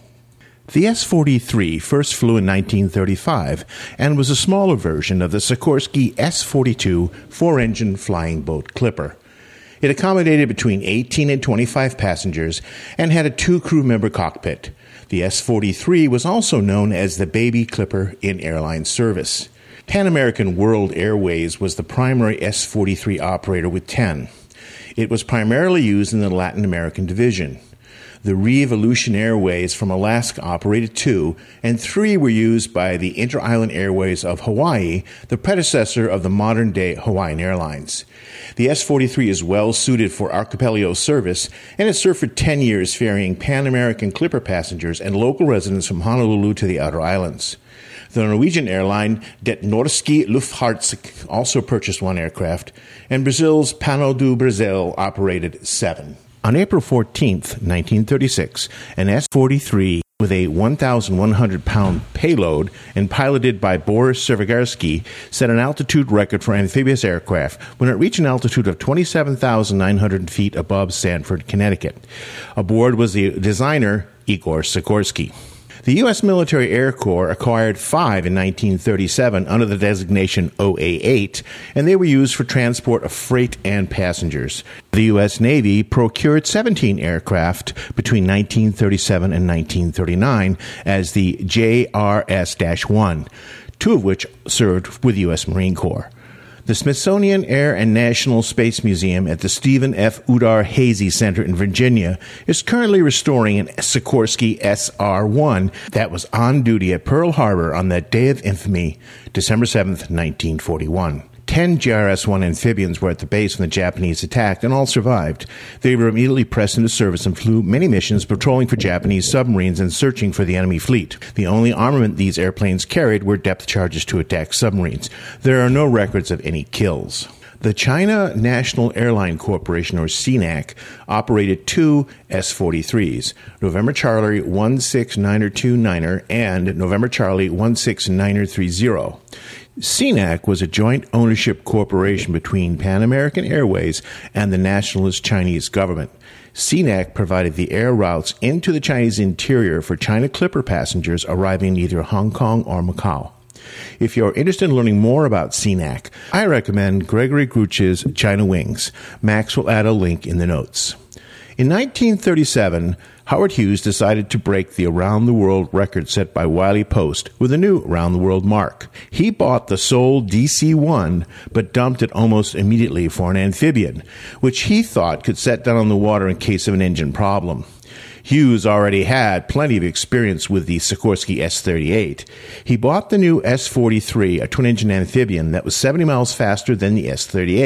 The S forty-three first flew in nineteen thirty-five and was a smaller version of the Sikorsky S forty-two four-engine flying boat Clipper. It accommodated between eighteen and twenty-five passengers and had a two-crew member cockpit. The S forty-three was also known as the Baby Clipper in airline service. Pan American World Airways was the primary S forty-three operator with ten. It was primarily used in the Latin American division. The Revolution Airways from Alaska operated two, and three were used by the Inter-Island Airways of Hawaii, the predecessor of the modern-day Hawaiian Airlines. The S forty-three is well suited for archipelago service, and it served for ten years ferrying Pan American Clipper passengers and local residents from Honolulu to the outer islands. The Norwegian airline Det Norske Luftfartsverket also purchased one aircraft, and Brazil's Pano do Brasil operated seven. On April fourteenth, nineteen thirty-six, an S forty-three with a one thousand one hundred pound payload and piloted by Boris Servigarski set an altitude record for amphibious aircraft when it reached an altitude of twenty-seven thousand nine hundred feet above Sanford, Connecticut. Aboard was the designer Igor Sikorsky. The U S Military Air Corps acquired five in nineteen thirty-seven under the designation O A eight, and they were used for transport of freight and passengers. The U S Navy procured seventeen aircraft between nineteen thirty-seven and nineteen thirty-nine as the J R S one, two of which served with the U S Marine Corps. The Smithsonian Air and National Space Museum at the Stephen F. Udar Hazy Center in Virginia is currently restoring an Sikorsky S R one that was on duty at Pearl Harbor on that day of infamy, December seventh, nineteen forty-one. Ten J R S one amphibians were at the base when the Japanese attacked, and all survived. They were immediately pressed into service and flew many missions patrolling for Japanese submarines and searching for the enemy fleet. The only armament these airplanes carried were depth charges to attack submarines. There are no records of any kills. The China National Airline Corporation, or C N A C, operated two S forty-threes, November Charlie one six niner two niner and November Charlie one six niner three zero. C N A C was a joint ownership corporation between Pan American Airways and the nationalist Chinese government. C N A C provided the air routes into the Chinese interior for China Clipper passengers arriving in either Hong Kong or Macau. If you're interested in learning more about C N A C, I recommend Gregory Gruch's China Wings. Max will add a link in the notes. In nineteen thirty-seven, Howard Hughes decided to break the around-the-world record set by Wiley Post with a new around-the-world mark. He bought the Seoul D C one, but dumped it almost immediately for an amphibian, which he thought could set down on the water in case of an engine problem. Hughes already had plenty of experience with the Sikorsky S thirty-eight. He bought the new S forty-three, a twin-engine amphibian that was seventy miles faster than the S thirty-eight.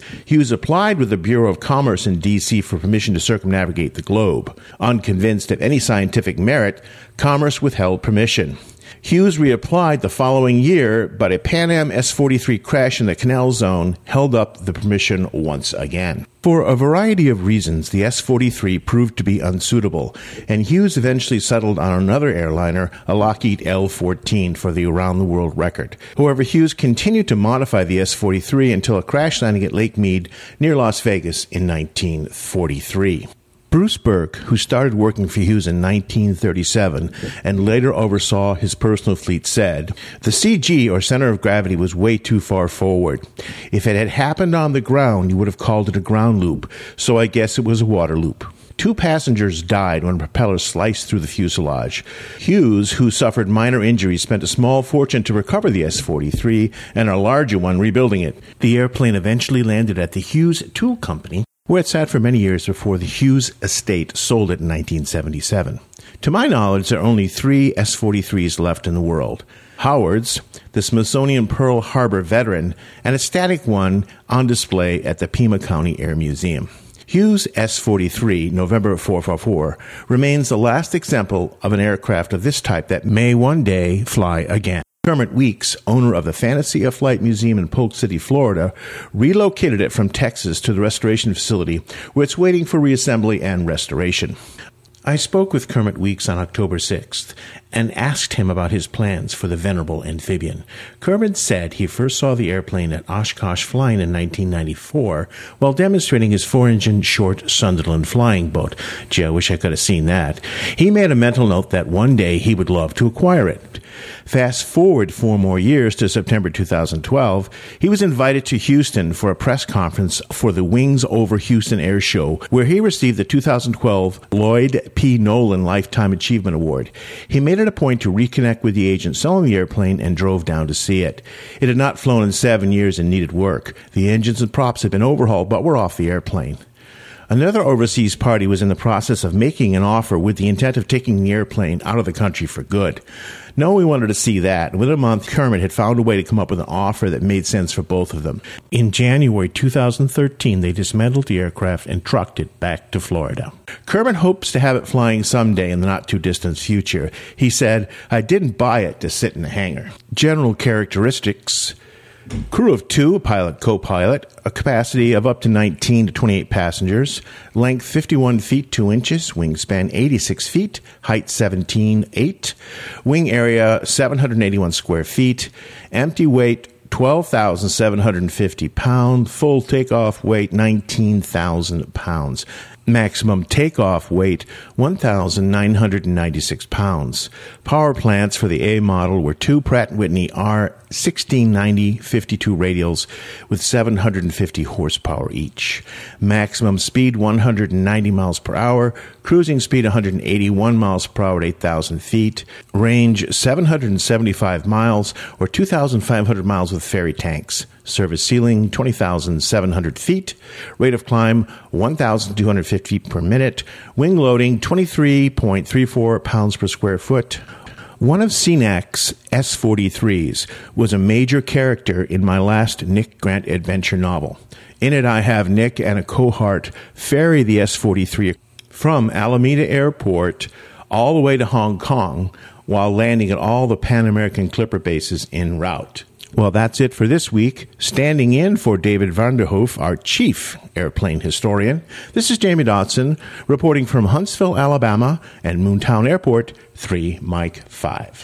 Hughes applied with the Bureau of Commerce in D C for permission to circumnavigate the globe. Unconvinced of any scientific merit, Commerce withheld permission. Hughes reapplied the following year, but a Pan Am S forty-three crash in the Canal Zone held up the permission once again. For a variety of reasons, the S forty-three proved to be unsuitable, and Hughes eventually settled on another airliner, a Lockheed L fourteen, for the around-the-world record. However, Hughes continued to modify the S forty-three until a crash landing at Lake Mead near Las Vegas in nineteen forty-three. Bruce Burke, who started working for Hughes in nineteen thirty-seven and later oversaw his personal fleet, said, "The C G, or center of gravity, was way too far forward. If it had happened on the ground, you would have called it a ground loop, so I guess it was a water loop." Two passengers died when a propeller sliced through the fuselage. Hughes, who suffered minor injuries, spent a small fortune to recover the S forty-three and a larger one rebuilding it. The airplane eventually landed at the Hughes Tool Company, where it sat for many years before the Hughes estate sold it in nineteen seventy-seven. To my knowledge, there are only three S forty-threes left in the world. Howard's, the Smithsonian Pearl Harbor veteran, and a static one on display at the Pima County Air Museum. Hughes S forty-three, November four forty-four, remains the last example of an aircraft of this type that may one day fly again. Kermit Weeks, owner of the Fantasy of Flight Museum in Polk City, Florida, relocated it from Texas to the restoration facility where it's waiting for reassembly and restoration. I spoke with Kermit Weeks on October sixth and asked him about his plans for the venerable amphibian. Kermit said he first saw the airplane at Oshkosh Flying in nineteen ninety-four while demonstrating his four-engine short Sunderland flying boat. Gee, I wish I could have seen that. He made a mental note that one day he would love to acquire it. Fast forward four more years to September two thousand twelve, he was invited to Houston for a press conference for the Wings Over Houston Air Show, where he received the two thousand twelve Lloyd P. Nolan Lifetime Achievement Award. He made it a point to reconnect with the agent selling the airplane and drove down to see it. It had not flown in seven years and needed work. The engines and props had been overhauled, but were off the airplane. Another overseas party was in the process of making an offer with the intent of taking the airplane out of the country for good. No, we wanted to see that. Within a month, Kermit had found a way to come up with an offer that made sense for both of them. In January two thousand thirteen, they dismantled the aircraft and trucked it back to Florida. Kermit hopes to have it flying someday in the not-too-distant future. He said, "I didn't buy it to sit in a hangar." General characteristics: crew of two, a pilot, co-pilot, a capacity of up to nineteen to twenty-eight passengers, length fifty-one feet two inches, wingspan eighty-six feet, height seventeen eight, wing area seven hundred eighty-one square feet, empty weight twelve thousand seven hundred fifty pounds, full takeoff weight nineteen thousand pounds. Maximum takeoff weight one thousand nine hundred ninety-six pounds. Power plants for the A model were two Pratt and Whitney R sixteen ninety fifty-two radials with seven hundred fifty horsepower each. Maximum speed one hundred ninety miles per hour. Cruising speed one hundred eighty-one miles per hour at eight thousand feet. Range seven hundred seventy-five miles or two thousand five hundred miles with ferry tanks. Service ceiling twenty thousand seven hundred feet. Rate of climb one thousand two hundred fifty feet per minute. Wing loading twenty-three point three four pounds per square foot. One of C NAC's S forty-threes was a major character in my last Nick Grant adventure novel. In it, I have Nick and a cohort ferry the S forty-three from Alameda Airport all the way to Hong Kong while landing at all the Pan American Clipper bases en route. Well, that's it for this week. Standing in for David Vanderhoof, our chief airplane historian, this is Jamie Dotson reporting from Huntsville, Alabama, and Moontown Airport, three Mike five.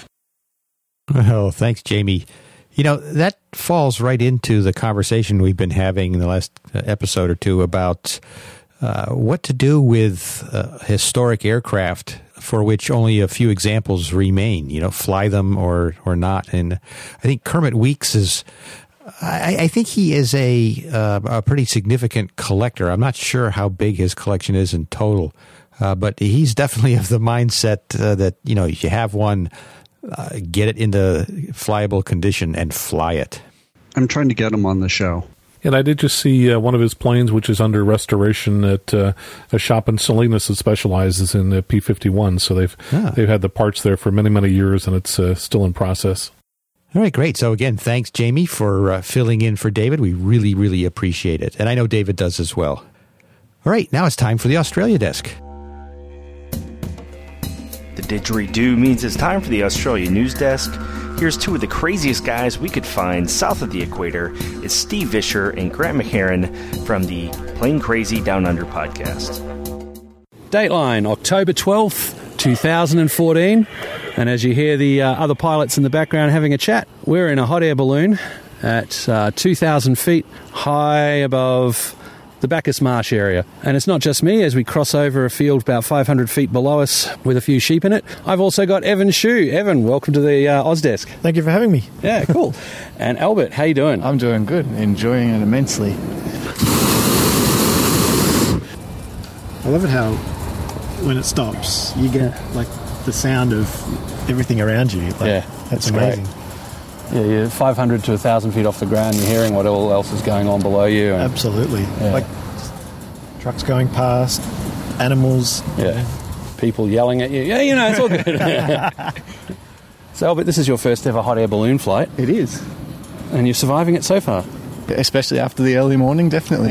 Oh, thanks, Jamie. You know, that falls right into the conversation we've been having in the last episode or two about uh, what to do with uh, historic aircraft for which only a few examples remain, you know, fly them or, or not. And I think Kermit Weeks is, I, I think he is a, uh, a pretty significant collector. I'm not sure how big his collection is in total, uh, but he's definitely of the mindset uh, that, you know, if you have one, uh, get it into flyable condition and fly it. I'm trying to get him on the show. And I did just see uh, one of his planes, which is under restoration at uh, a shop in Salinas that specializes in the P fifty-one. So they've ah. they've had the parts there for many, many years, and it's uh, still in process. All right, great. So again, thanks, Jamie, for uh, filling in for David. We really, really appreciate it. And I know David does as well. All right, now it's time for the Australia Desk. The didgeridoo means it's time for the Australia News Desk. Here's two of the craziest guys we could find south of the equator. It's Steve Vischer and Grant McHerron from the Plain Crazy Down Under podcast. Dateline, October twelfth, twenty fourteen. And as you hear the uh, other pilots in the background having a chat, we're in a hot air balloon at uh, two thousand feet high above the Bacchus Marsh area. And it's not just me as we cross over a field about five hundred feet below us with a few sheep in it. I've also got Evan Shue. Evan, welcome to the uh, Ozdesk. Thank you for having me. Yeah, cool. And Albert, how you doing? I'm doing good. Enjoying it immensely. I love it how when it stops, you get like the sound of everything around you. Like, yeah, that's amazing. Great. Yeah, you're five hundred to one thousand feet off the ground, you're hearing what all else is going on below you. And, absolutely. Yeah. Like trucks going past, animals. Yeah, people yelling at you. Yeah, you know, it's all good. So, Albert, this is your first ever hot air balloon flight. It is. And you're surviving it so far. Especially after the early morning, definitely.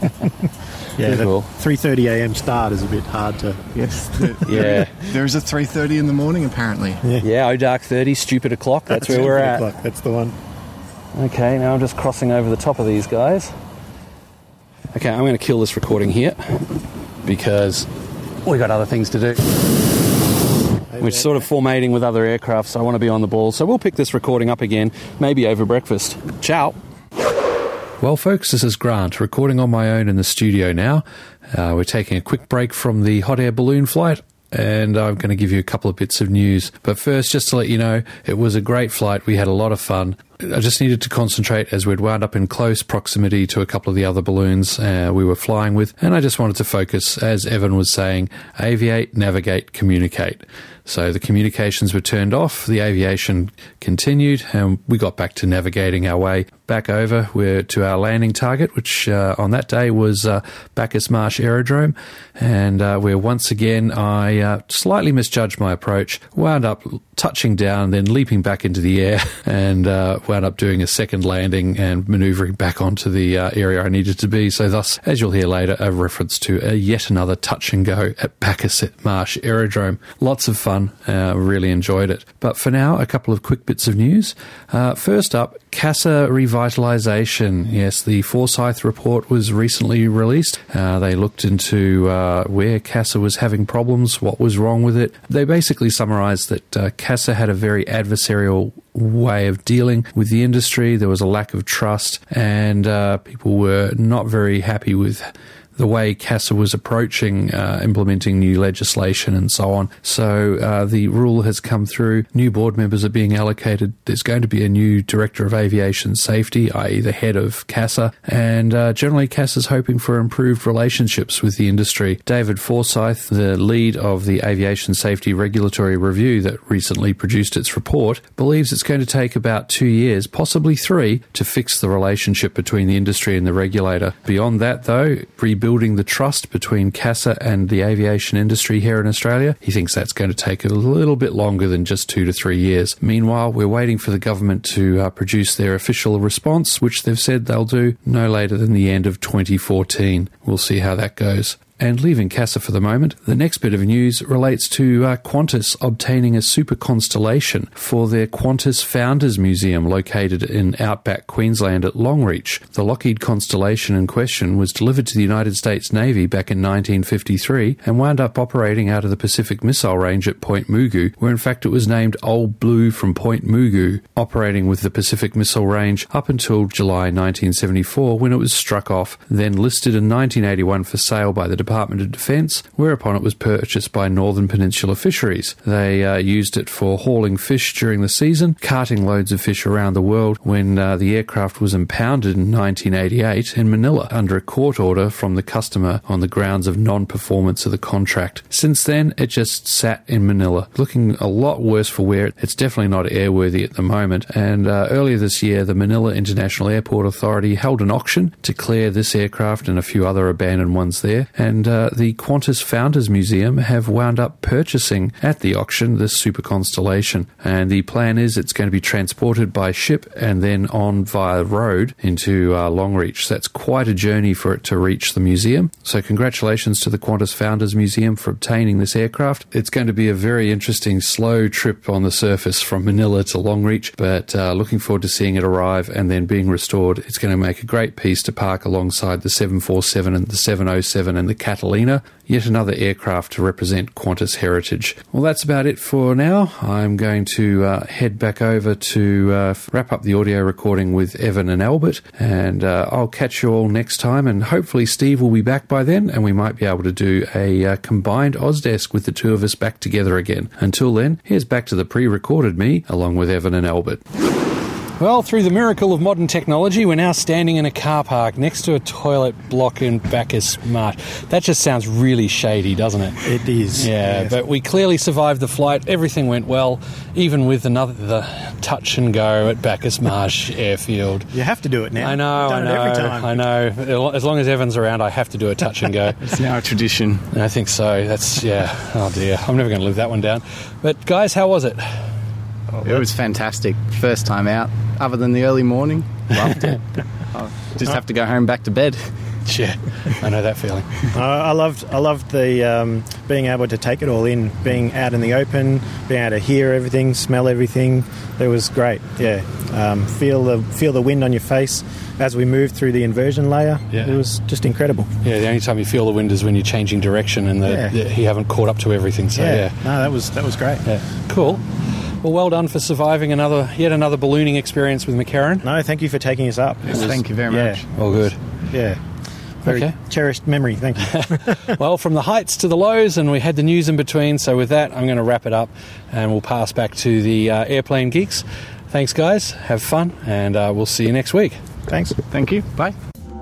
Yeah, cool. three thirty a.m. start is a bit hard to... Yes. The, yeah. There is a three thirty in the morning, apparently. Yeah, yeah oh, dark thirty, stupid o'clock. That's where we're at. O'clock. That's the one. Okay, now I'm just crossing over the top of these guys. Okay, I'm going to kill this recording here because we got other things to do. We're sort of formatting with other aircraft, so I want to be on the ball. So we'll pick this recording up again, maybe over breakfast. Ciao. Well, folks, this is Grant, recording on my own in the studio now. Uh, we're taking a quick break from the hot air balloon flight, and I'm going to give you a couple of bits of news. But first, just to let you know, it was a great flight. We had a lot of fun. I just needed to concentrate as we'd wound up in close proximity to a couple of the other balloons uh, we were flying with, and I just wanted to focus, as Evan was saying, aviate, navigate, communicate. So the communications were turned off, the aviation continued, and we got back to navigating our way back over we're to our landing target, which uh, on that day was uh, Bacchus Marsh Aerodrome. And uh, where once again I uh, slightly misjudged my approach, wound up touching down, then leaping back into the air, and uh, wound up doing a second landing and manoeuvring back onto the uh, area I needed to be. So thus, as you'll hear later, a reference to a yet another touch and go at Bacchus Marsh Aerodrome. Lots of fun. Uh, really enjoyed it. But for now, a couple of quick bits of news. Uh, first up, CASA revitalisation. Yes, the Forsyth report was recently released. Uh, they looked into uh, where CASA was having problems, what was wrong with it. They basically summarised that uh, CASA had a very adversarial way of dealing with the industry. There was a lack of trust, and uh, people were not very happy with the way CASA was approaching uh, implementing new legislation and so on. So uh, the rule has come through. New board members are being allocated. There's going to be a new Director of Aviation Safety, that is the head of CASA, and uh, generally CASA's hoping for improved relationships with the industry. David Forsyth, the lead of the Aviation Safety Regulatory Review that recently produced its report, believes it's going to take about two years, possibly three, to fix the relationship between the industry and the regulator. Beyond that, though, rebuilding the trust between CASA and the aviation industry here in Australia, he thinks that's going to take a little bit longer than just two to three years. Meanwhile, we're waiting for the government to uh, produce their official response, which they've said they'll do no later than the end of twenty fourteen. We'll see how that goes. And leaving CASA for the moment, the next bit of news relates to uh, Qantas obtaining a super constellation for their Qantas Founders Museum located in outback Queensland at Longreach. The Lockheed constellation in question was delivered to the United States Navy back in nineteen fifty-three and wound up operating out of the Pacific Missile Range at Point Mugu, where in fact it was named Old Blue from Point Mugu, operating with the Pacific Missile Range up until July nineteen seventy-four when it was struck off, then listed in nineteen eighty-one for sale by the Department of Defence, whereupon it was purchased by Northern Peninsula Fisheries. They uh, used it for hauling fish during the season, carting loads of fish around the world when uh, the aircraft was impounded in nineteen eighty-eight in Manila under a court order from the customer on the grounds of non-performance of the contract. Since then, it just sat in Manila, looking a lot worse for wear. It's definitely not airworthy at the moment, and uh, earlier this year, the Manila International Airport Authority held an auction to clear this aircraft and a few other abandoned ones there, and and uh, the Qantas Founders Museum have wound up purchasing at the auction this Super Constellation. And the plan is it's going to be transported by ship and then on via road into uh, Longreach. So that's quite a journey for it to reach the museum. So congratulations to the Qantas Founders Museum for obtaining this aircraft. It's going to be a very interesting, slow trip on the surface from Manila to Longreach, but uh, looking forward to seeing it arrive and then being restored. It's going to make a great piece to park alongside the seven forty-seven and the seven oh seven and the Catalina, yet another aircraft to represent Qantas heritage. Well, that's about it for now. I'm going to uh, head back over to uh, wrap up the audio recording with Evan and Albert, and uh, I'll catch you all next time, and hopefully Steve will be back by then, and we might be able to do a uh, combined Ozdesk with the two of us back together again. Until then, here's back to the pre-recorded me, along with Evan and Albert. Well, through the miracle of modern technology, we're now standing in a car park next to a toilet block in Bacchus Marsh. That just sounds really shady, doesn't it? It is. Yeah, yes. But we clearly survived the flight. Everything went well, even with another the touch and go at Bacchus Marsh Airfield. You have to do it now. I know, You've done I know, it every time. I know. As long as Evan's around, I have to do a touch and go. It's now a tradition. I think so. That's, yeah. Oh, dear. I'm never going to live that one down. But, guys, how was it? Oh, it was fantastic. First time out, other than the early morning. Loved it. I just have to go home back to bed. Yeah, I know that feeling. Uh, I loved, I loved the um, being able to take it all in, being out in the open, being able to hear everything, smell everything. It was great. Yeah, um, feel the feel the wind on your face as we moved through the inversion layer. Yeah. It was just incredible. Yeah, the only time you feel the wind is when you're changing direction and the, Yeah. the, you haven't caught up to everything. So yeah, yeah. No, that was that was great. Yeah. Cool. Well, well done for surviving another yet another ballooning experience with McCarran. No, thank you for taking us up. Yes, thank you very yeah, much. All good. Yeah. Very Okay. cherished memory. Thank you. Well, from the heights to the lows, and we had the news in between. So with that, I'm going to wrap it up, and we'll pass back to the uh, Airplane Geeks. Thanks, guys. Have fun, and uh, we'll see you next week. Thanks. Thank you. Bye.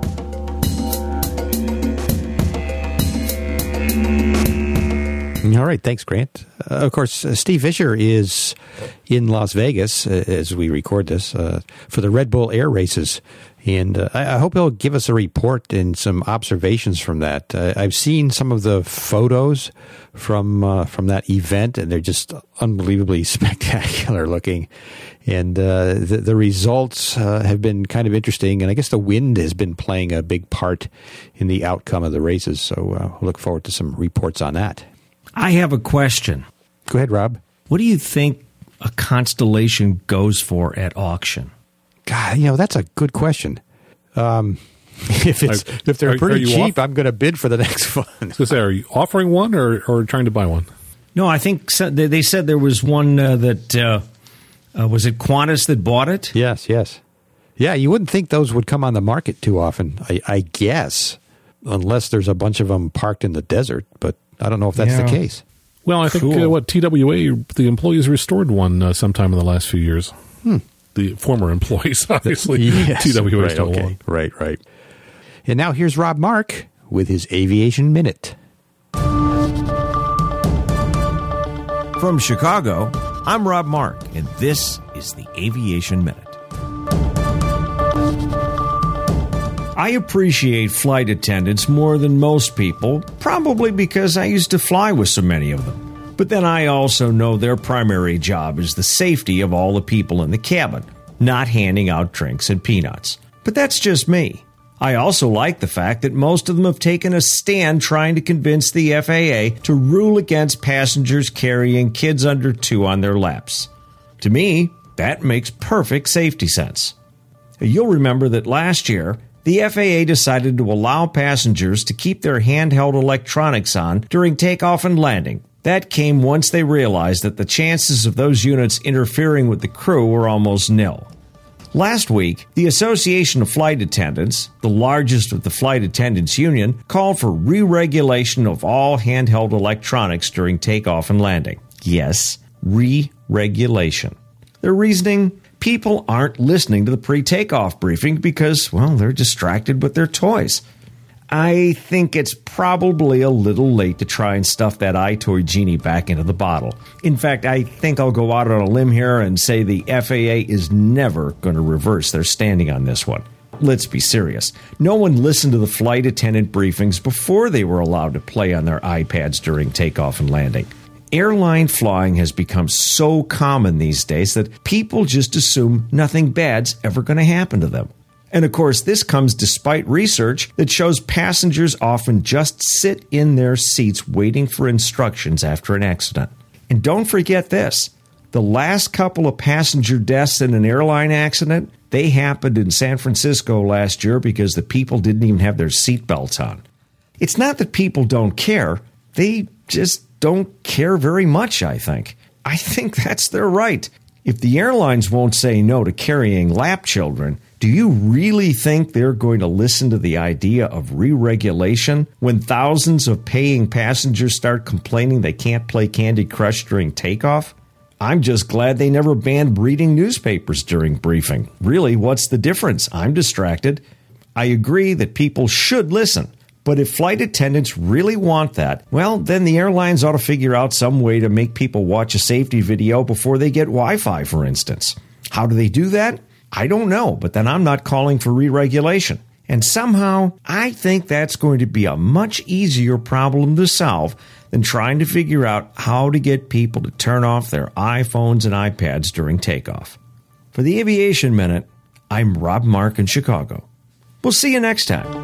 All right, thanks, Grant. Uh, of course, uh, Steve Visscher is in Las Vegas uh, as we record this uh, for the Red Bull Air Races, and uh, I, I hope he'll give us a report and some observations from that. Uh, I've seen some of the photos from uh, from that event, and they're just unbelievably spectacular looking. And uh, the, the results uh, have been kind of interesting, and I guess the wind has been playing a big part in the outcome of the races. So uh, we'll look forward to some reports on that. I have a question. Go ahead, Rob. What do you think a Constellation goes for at auction? God, you know, that's a good question. Um, if it's Are- if they're are- pretty are you cheap, off- I'm going to bid for the next one. So, say, are you offering one or, or trying to buy one? No, I think so, they, they said there was one uh, that, uh, uh, was it Qantas that bought it? Yes, yes. Yeah, you wouldn't think those would come on the market too often, I, I guess, unless there's a bunch of them parked in the desert, but I don't know if that's Yeah. the case. Well, I think Cool. uh, what T W A, the employees restored one uh, sometime in the last few years. Hmm. The former employees, obviously. Yes. T W A right, still okay. along. Right, right. And now here's Rob Mark with his Aviation Minute. From Chicago, I'm Rob Mark, and this is the Aviation Minute. I appreciate flight attendants more than most people, probably because I used to fly with so many of them. But then I also know their primary job is the safety of all the people in the cabin, not handing out drinks and peanuts. But that's just me. I also like the fact that most of them have taken a stand trying to convince the F A A to rule against passengers carrying kids under two on their laps. To me, that makes perfect safety sense. You'll remember that last year, the F A A decided to allow passengers to keep their handheld electronics on during takeoff and landing. That came once they realized that the chances of those units interfering with the crew were almost nil. Last week, the Association of Flight Attendants, the largest of the flight attendants union, called for re-regulation of all handheld electronics during takeoff and landing. Yes, re-regulation. Their reasoning? People aren't listening to the pre-takeoff briefing because, well, they're distracted with their toys. I think it's probably a little late to try and stuff that iToy genie back into the bottle. In fact, I think I'll go out on a limb here and say the F A A is never going to reverse their standing on this one. let's be serious. No one listened to the flight attendant briefings before they were allowed to play on their iPads during takeoff and landing. Airline flying has become so common these days that people just assume nothing bad's ever going to happen to them. And of course, this comes despite research that shows passengers often just sit in their seats waiting for instructions after an accident. And don't forget this. The last couple of passenger deaths in an airline accident, they happened in San Francisco last year because the people didn't even have their seatbelts on. It's not that people don't care. They just don't care very much, I think. I think that's their right. If the airlines won't say no to carrying lap children, do you really think they're going to listen to the idea of re-regulation when thousands of paying passengers start complaining they can't play Candy Crush during takeoff? I'm just glad they never banned reading newspapers during briefing. Really, what's the difference? I'm distracted. I agree that people should listen. But if flight attendants really want that, well, then the airlines ought to figure out some way to make people watch a safety video before they get Wi-Fi, for instance. How do they do that? I don't know, but then I'm not calling for re-regulation. And somehow, I think that's going to be a much easier problem to solve than trying to figure out how to get people to turn off their iPhones and iPads during takeoff. For the Aviation Minute, I'm Rob Mark in Chicago. We'll see you next time.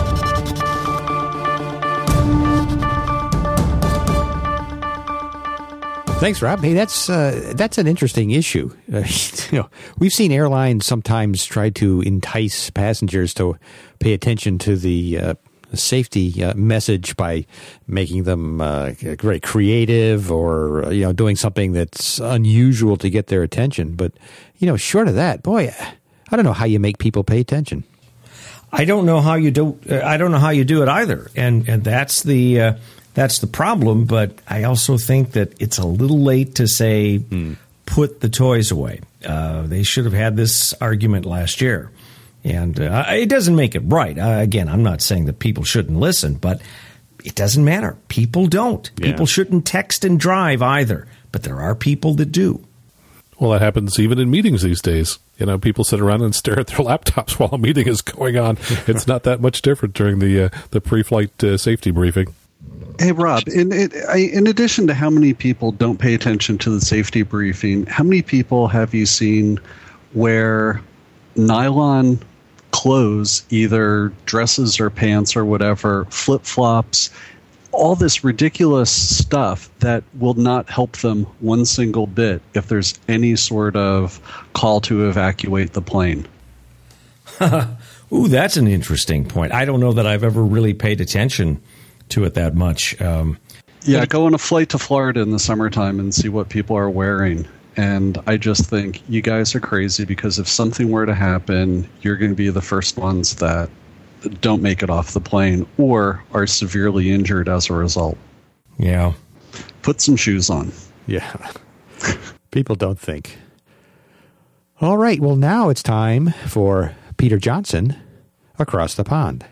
Thanks, Rob. Hey, that's uh, that's an interesting issue. Uh, you know, we've seen airlines sometimes try to entice passengers to pay attention to the uh, safety uh, message by making them uh, very creative or you know doing something that's unusual to get their attention. But you know, short of that, boy, I don't know how you make people pay attention. I don't know how you do. Uh, I don't know how you do it either, and and that's the. Uh, That's the problem, but I also think that it's a little late to say, mm. put the toys away. Uh, they should have had this argument last year. And uh, it doesn't make it right. Uh, again, I'm not saying that people shouldn't listen, but it doesn't matter. People don't. Yeah. People shouldn't text and drive either, but there are people that do. Well, that happens even in meetings these days. You know, people sit around and stare at their laptops while a meeting is going on. It's not that much different during the, uh, the pre-flight uh, safety briefing. Hey, Rob, in, in addition to how many people don't pay attention to the safety briefing, how many people have you seen wear nylon clothes, either dresses or pants or whatever, flip-flops, all this ridiculous stuff that will not help them one single bit if there's any sort of call to evacuate the plane? Ooh, that's an interesting point. I don't know that I've ever really paid attention to it that much. Um, yeah, go on a flight to Florida in the summertime and see what people are wearing. And I just think you guys are crazy because if something were to happen, you're going to be the first ones that don't make it off the plane or are severely injured as a result. Yeah. Put some shoes on. Yeah. People don't think. All right. Well, now it's time for Peter Johnson Across the Pond.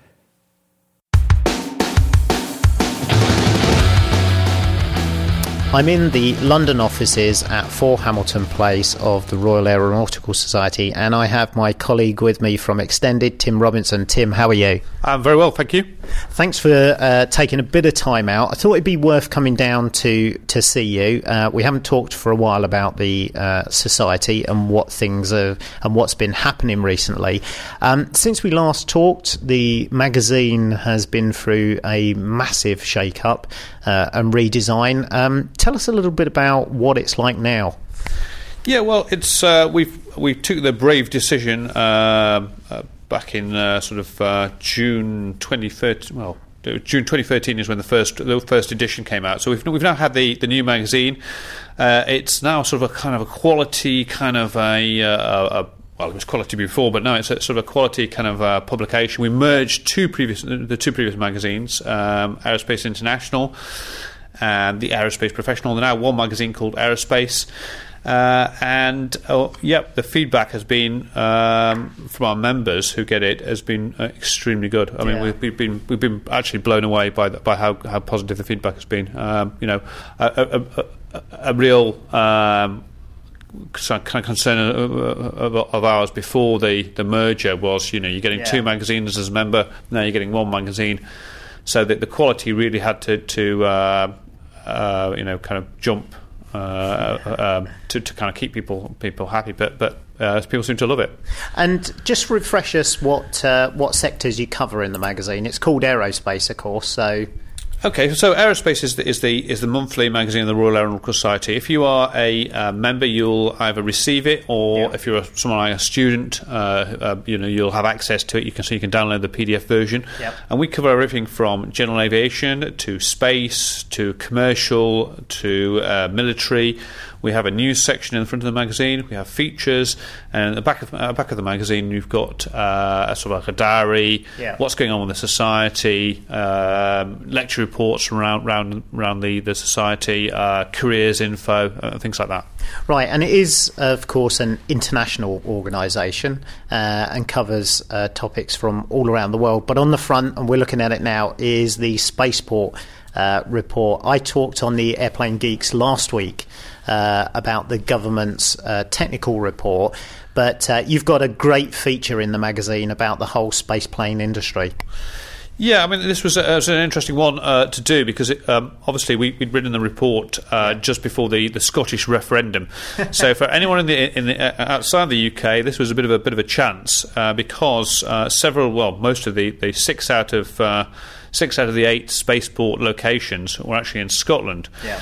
I'm in the London offices at four Hamilton Place of the Royal Aeronautical Society, and I have my colleague with me from Extended, Tim Robinson. Tim, how are you? I'm very well, thank you. Thanks for uh, taking a bit of time out. I thought it'd be worth coming down to, to see you. Uh, we haven't talked for a while about the uh, society and what things are and what's been happening recently. Um, since we last talked, the magazine has been through a massive shake-up uh, and redesign. Um, tell us a little bit about what it's like now. Yeah, well, it's uh, we've we took the brave decision uh, uh, back in uh, sort of uh, June twenty thirteen. Well, June twenty thirteen is when the first the first edition came out. So we've we've now had the, the new magazine. Uh, it's now sort of a kind of a quality kind of a, a, a well, it was quality before, but now it's a sort of a quality kind of uh, publication. We merged two previous the two previous magazines, um, Aerospace International and the Aerospace Professional. They're now one magazine called Aerospace. Uh, and oh, yeah, the feedback has been um, from our members who get it has been uh, extremely good. I mean, yeah. we've, we've been we've been actually blown away by the, by how, how positive the feedback has been. Um, you know, a, a, a, a real um, kind of concern of, of, of ours before the, the merger was, you know, you're getting Yeah. two magazines as a member, now you're getting one magazine, so that the quality really had to, to uh, uh, you know, kind of jump uh, um, to, to kind of keep people people happy, but but uh, people seem to love it. And just refresh us what uh, what sectors you cover in the magazine. It's called Aerospace, of course, so... Okay, so Aerospace is the, is the is the monthly magazine of the Royal Aeronautical Society. If you are a uh, member, you'll either receive it, or yeah. if you're a, someone like a student, uh, uh, you know, you'll have access to it. You can so you can download the P D F version. Yep. And we cover everything from general aviation to space to commercial to uh, military. We have a news section in the front of the magazine. We have features, and at the back of, uh, back of the magazine, you've got uh, a sort of like a diary. Yeah. What's going on with the society? Um, lecture reports around around around the the society, uh, careers info, uh, things like that. Right, and it is, of course, an international organisation uh, and covers uh, topics from all around the world. But on the front, and we're looking at it now, is the Spaceport uh, report. I talked on the Airplane Geeks last week uh, about the government's uh, technical report, but uh, you've got a great feature in the magazine about the whole spaceplane industry. Yeah, I mean, this was, a, was an interesting one uh, to do because it, um, obviously we, we'd written the report uh, just before the, the Scottish referendum. So for anyone in the, in the uh, outside the U K, this was a bit of a bit of a chance uh, because uh, several, well, most of the, the six out of uh, six out of the eight spaceport locations were actually in Scotland. Yeah.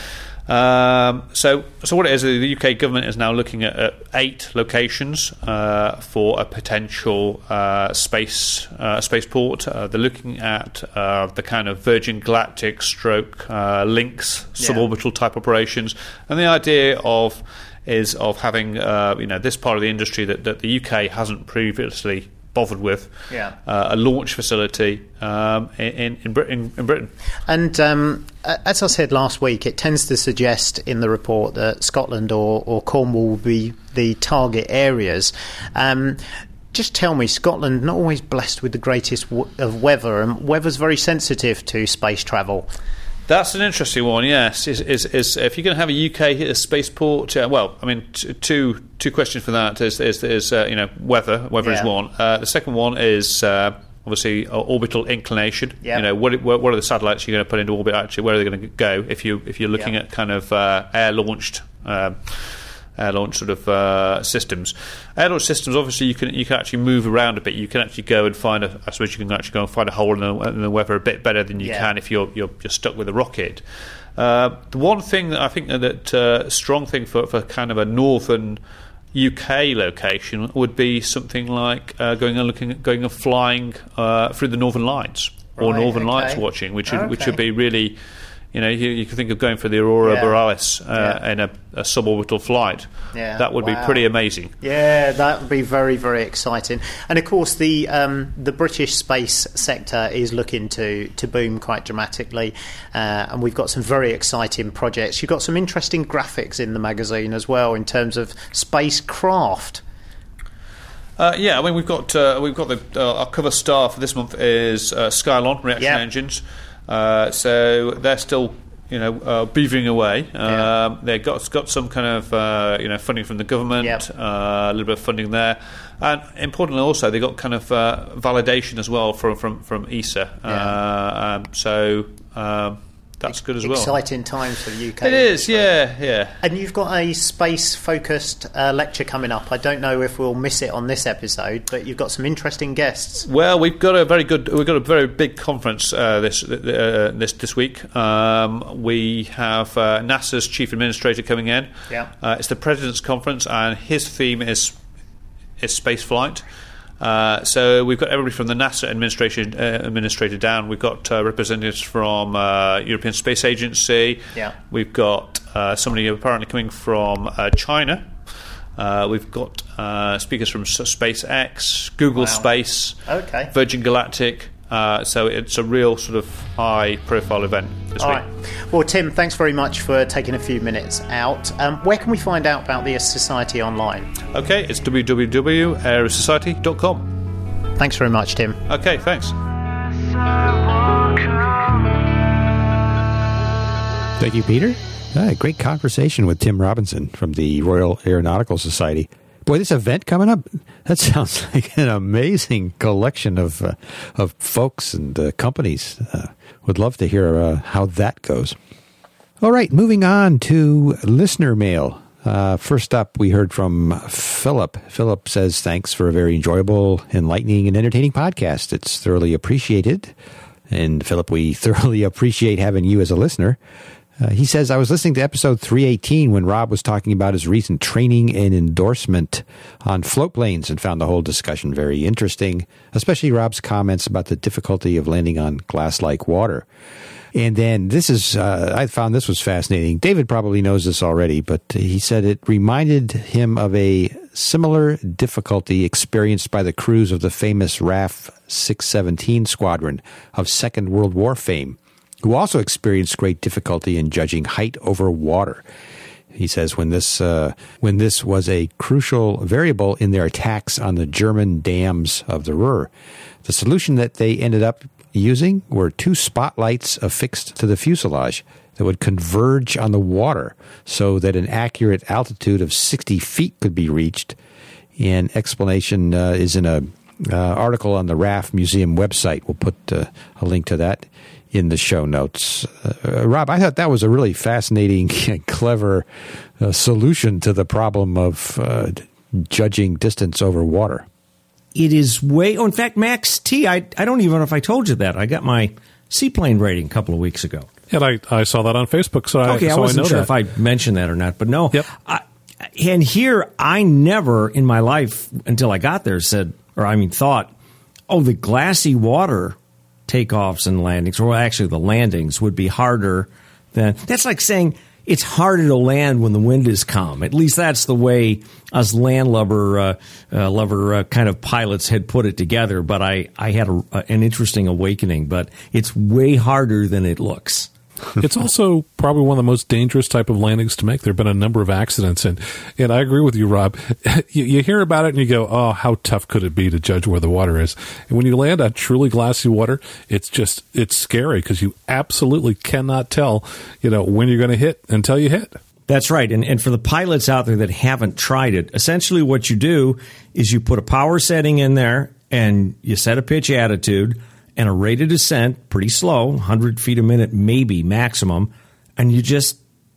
Um, so, so what it is, the U K government is now looking at, at eight locations uh, for a potential uh, space uh, spaceport. Uh, they're looking at uh, the kind of Virgin Galactic stroke uh, links Yeah. suborbital type operations, and the idea of is of having uh, you know this part of the industry that, that the U K hasn't previously bothered with, Yeah. uh, a launch facility um, in, in Britain. In Britain. And um, as I said last week, it tends to suggest in the report that Scotland or, or Cornwall will be the target areas. Um, just tell me, Scotland not always blessed with the greatest w- of weather, and weather's very sensitive to space travel. That's an interesting one. Yes, is is, is if you're going to have a U K spaceport? Uh, well, I mean, t- two two questions for that is is, is uh, you know weather. Weather Yeah. is one. Uh, the second one is uh, obviously uh, orbital inclination. Yeah. You know, what what what are the satellites you're going to put into orbit? Actually, where are they going to go? If you if you're looking Yeah. at kind of uh, air launched. Um, air launch sort of uh, systems. Air launch systems, obviously, you can you can actually move around a bit. You can actually go and find a. I suppose you can actually go and find a hole in the, in the weather a bit better than you Yeah. can if you're you're just stuck with a rocket. Uh, the one thing that I think that uh, strong thing for for kind of a northern U K location would be something like uh, going and looking at, going and flying uh, through the Northern Lights or Right, Northern okay. Lights watching, which would, which Okay. would be really. You know, you, you can think of going for the Aurora Yeah. Borealis uh, Yeah. in a, a suborbital flight. Yeah. That would be Wow. pretty amazing. Yeah, that would be very, very exciting. And of course, the um, the British space sector is looking to, to boom quite dramatically, uh, and we've got some very exciting projects. You've got some interesting graphics in the magazine as well in terms of spacecraft. Uh, yeah, I mean we've got uh, we've got the uh, our cover star for this month is uh, Skylon reaction Yeah. engines. Uh, so they're still, you know, uh, beavering away. Um, Yeah. They've got got some kind of uh, you know funding from the government, Yep. uh, a little bit of funding there, and importantly also they got kind of uh, validation as well from from from E S A. Yeah. Uh, um, so um, that's good as well. Exciting times for the U K. It is, yeah, yeah. And you've got a space-focused uh, lecture coming up. I don't know if we'll miss it on this episode, but you've got some interesting guests. Well, we've got a very good, we've got a very big conference uh, this uh, this this week. Um, we have uh, NASA's chief administrator coming in. Yeah. Uh, it's the president's conference, and his theme is is space flight. Uh, so we've got everybody from the NASA administration uh, administrator down. We've got uh, representatives from uh, European Space Agency. Yeah. We've got uh, somebody apparently coming from uh, China. Uh, we've got uh, speakers from S- SpaceX, Google Wow. Space, Okay. Virgin Galactic. Uh, so it's a real sort of high-profile event this All week. right. Well, Tim, thanks very much for taking a few minutes out. Um, where can we find out about the Society online? Okay, it's w w w dot aero society dot com. Thanks very much, Tim. Okay, thanks. Thank you, Peter. Uh, great conversation with Tim Robinson from the Royal Aeronautical Society. Boy, this event coming up, that sounds like an amazing collection of uh, of folks and uh, companies. Uh, would love to hear uh, how that goes. All right, moving on to listener mail. Uh, first up, we heard from Philip. Philip says, thanks for a very enjoyable, enlightening, and entertaining podcast. It's thoroughly appreciated. And Philip, we thoroughly appreciate having you as a listener. Uh, he says, I was listening to episode three eighteen when Rob was talking about his recent training and endorsement on float planes and found the whole discussion very interesting, especially Rob's comments about the difficulty of landing on glass-like water. And then this is, uh, I found this was fascinating. David probably knows this already, but he said it reminded him of a similar difficulty experienced by the crews of the famous R A F six seventeen squadron of Second World War fame, who also experienced great difficulty in judging height over water. He says when this uh, when this was a crucial variable in their attacks on the German dams of the Ruhr. The solution that they ended up using were two spotlights affixed to the fuselage that would converge on the water so that an accurate altitude of sixty feet could be reached. An explanation uh, is in a uh, article on the R A F Museum website. We'll put uh, a link to that in the show notes. Uh, Rob, I thought that was a really fascinating and clever uh, solution to the problem of uh, judging distance over water. It is way... Oh, in fact, Max T, I, I don't even know if I told you that. I got my seaplane rating a couple of weeks ago. And I, I saw that on Facebook, so I, okay, so I wasn't I know sure that. if I mentioned that or not, but no. Yep. I, and here, I never in my life, until I got there, said, or I mean thought, oh, the glassy water takeoffs and landings, or actually the landings, would be harder than... That's like saying it's harder to land when the wind is calm. At least that's the way us landlubber uh, uh, lover uh, kind of pilots had put it together. But I, I had a, an interesting awakening. But it's way harder than it looks. It's also probably one of the most dangerous type of landings to make. There have been a number of accidents, and, and I agree with you, Rob. You, you hear about it and you go, oh, how tough could it be to judge where the water is? And when you land on truly glassy water, it's just, it's scary because you absolutely cannot tell, you know, when you're going to hit until you hit. That's right. And, and for the pilots out there that haven't tried it, essentially what you do is you put a power setting in there and you set a pitch attitude and a rate of descent, pretty slow, one hundred feet a minute, maybe maximum, and you just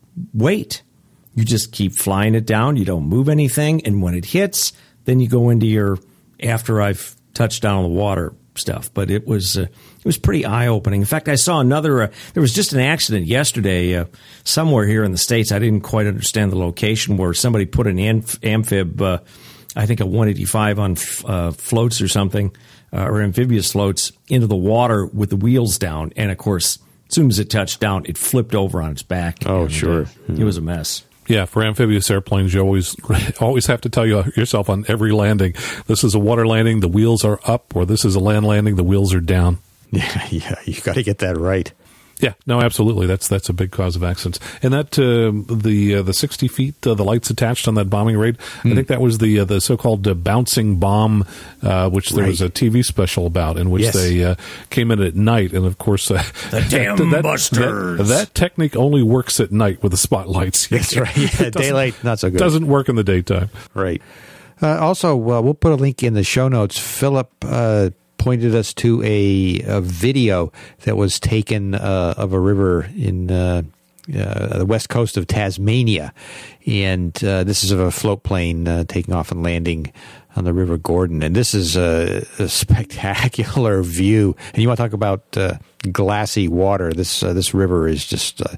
wait. You just keep flying it down. You don't move anything, and when it hits, then you go into your after I've touched down on the water stuff. But it was uh, it was pretty eye opening. In fact, I saw another. Uh, there was just an accident yesterday uh, somewhere here in the States. I didn't quite understand the location where somebody put an amph- amphib, uh, I think a one eighty-five on uh, floats or something. Uh, or amphibious floats into the water with the wheels down. And, of course, as soon as it touched down, it flipped over on its back. Oh, and, sure. Uh, it was a mess. Yeah, for amphibious airplanes, you always always have to tell you yourself on every landing, this is a water landing, the wheels are up, or this is a land landing, the wheels are down. Yeah, yeah, you got to get that right. Yeah, no, absolutely. That's that's a big cause of accidents. And that uh, the uh, the sixty feet, uh, the lights attached on that bombing raid. Mm. I think that was the uh, the so-called uh, bouncing bomb, uh, which there right. was a T V special about, in which yes. they uh, came in at night. And of course, uh, the damn that, busters. That, that technique only works at night with the spotlights. That's right. Yeah, daylight, not so good. Doesn't work in the daytime. Right. Uh, also, uh, we'll put a link in the show notes. Philip uh, pointed us to a, a video that was taken uh, of a river in uh, uh, the west coast of Tasmania. And uh, this is of a float plane uh, taking off and landing on the River Gordon. And this is a, a spectacular view. And you want to talk about uh, glassy water. This uh, this river is just uh,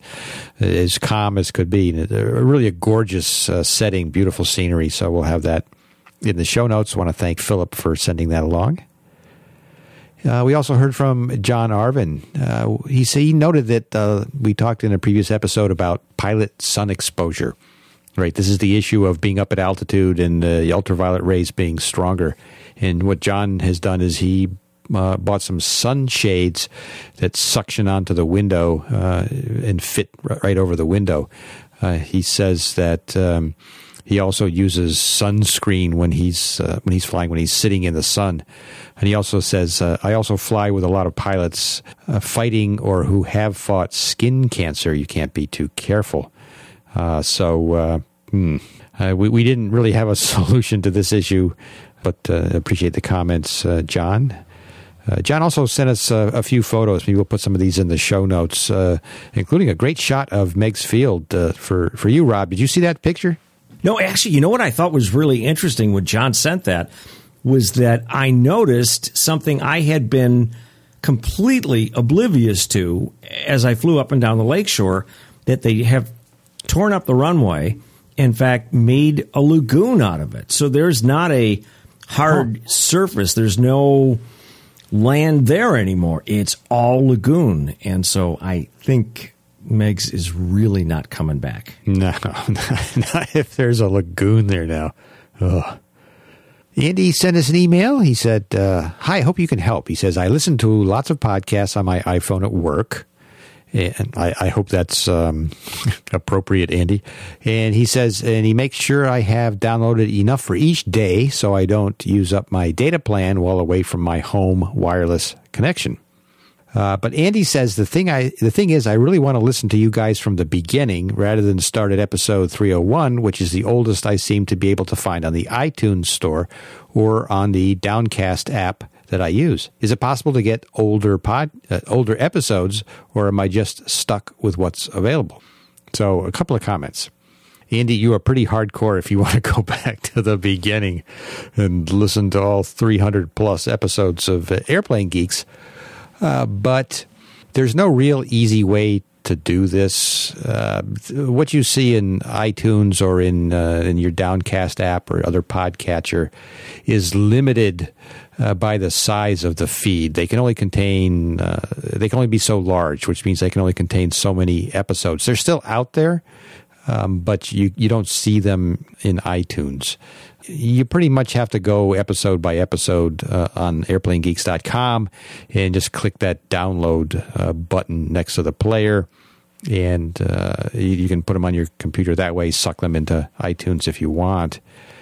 as calm as could be. And a, really a gorgeous uh, setting, beautiful scenery. So we'll have that in the show notes. I want to thank Philip for sending that along. Uh, we also heard from John Arvin. Uh, he said he noted that uh, we talked in a previous episode about pilot sun exposure. Right, this is the issue of being up at altitude and uh, the ultraviolet rays being stronger. And what John has done is he uh, bought some sunshades that suction onto the window uh, and fit right over the window. Uh, he says that um, he also uses sunscreen when he's uh, when he's flying, when he's sitting in the sun. And he also says, uh, I also fly with a lot of pilots uh, fighting or who have fought skin cancer. You can't be too careful. Uh, so uh, hmm, uh, we, we didn't really have a solution to this issue, but uh, appreciate the comments, uh, John. Uh, John also sent us uh, a few photos. Maybe we'll put some of these in the show notes, uh, including a great shot of Meigs Field uh, for, for you, Rob. Did you see that picture? No, actually, you know what I thought was really interesting when John sent that was that I noticed something I had been completely oblivious to as I flew up and down the lakeshore, that they have torn up the runway, in fact, made a lagoon out of it. So there's not a hard oh. surface. There's no land there anymore. It's all lagoon. And so I think Meigs is really not coming back. No, not if there's a lagoon there now. Ugh. Andy sent us an email. He said, uh, hi, I hope you can help. He says, I listen to lots of podcasts on my iPhone at work. And I, I hope that's um, appropriate, Andy. And he says, and he makes sure I have downloaded enough for each day so I don't use up my data plan while away from my home wireless connection. Uh, but Andy says the thing I the thing is I really want to listen to you guys from the beginning rather than start at episode three oh one, which is the oldest I seem to be able to find on the iTunes store or on the Downcast app that I use. Is it possible to get older pod uh, older episodes, or am I just stuck with what's available? So a couple of comments. Andy, you are pretty hardcore if you want to go back to the beginning and listen to all three hundred plus episodes of uh, Airplane Geeks. Uh, but there's no real easy way to do this. Uh, what you see in iTunes or in uh, in your Downcast app or other podcatcher is limited uh, by the size of the feed. They can only contain, uh, they can only be so large, which means they can only contain so many episodes. They're still out there, um, but you, you don't see them in iTunes. You pretty much have to go episode by episode uh, on airplane geeks dot com and just click that download uh, button next to the player, and uh, you, you can put them on your computer that way, suck them into iTunes if you want.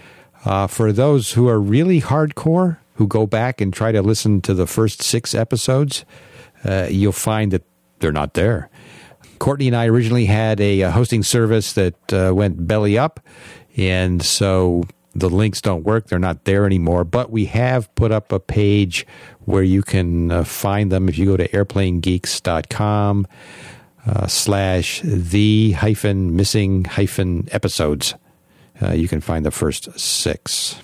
Uh, for those who are really hardcore, who go back and try to listen to the first six episodes, uh, you'll find that they're not there. Courtney and I originally had a, a hosting service that uh, went belly up, and so the links don't work. They're not there anymore. But we have put up a page where you can uh, find them. If you go to airplane geeks dot com uh, slash the hyphen missing hyphen episodes, uh, you can find the first six.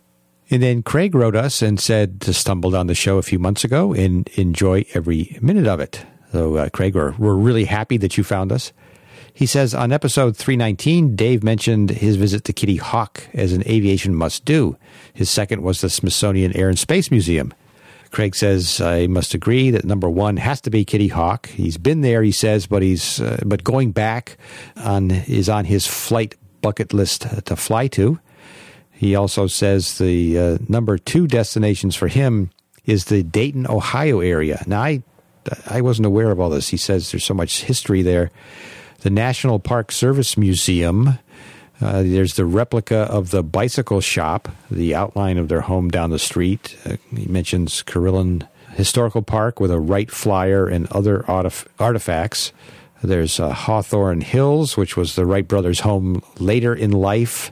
And then Craig wrote us and said to stumbled on the show a few months ago and enjoy every minute of it. So, uh, Craig, we're, we're really happy that you found us. He says, on episode three nineteen, Dave mentioned his visit to Kitty Hawk as an aviation must-do. His second was the Smithsonian Air and Space Museum. Craig says, I must agree that number one has to be Kitty Hawk. He's been there, he says, but he's uh, but going back on is on his flight bucket list to fly to. He also says the uh, number two destinations for him is the Dayton, Ohio area. Now, I, I wasn't aware of all this. He says there's so much history there. The National Park Service Museum, uh, there's the replica of the bicycle shop, the outline of their home down the street. Uh, he mentions Carillon Historical Park with a Wright Flyer and other artif- artifacts. There's uh, Hawthorne Hills, which was the Wright brothers' home later in life.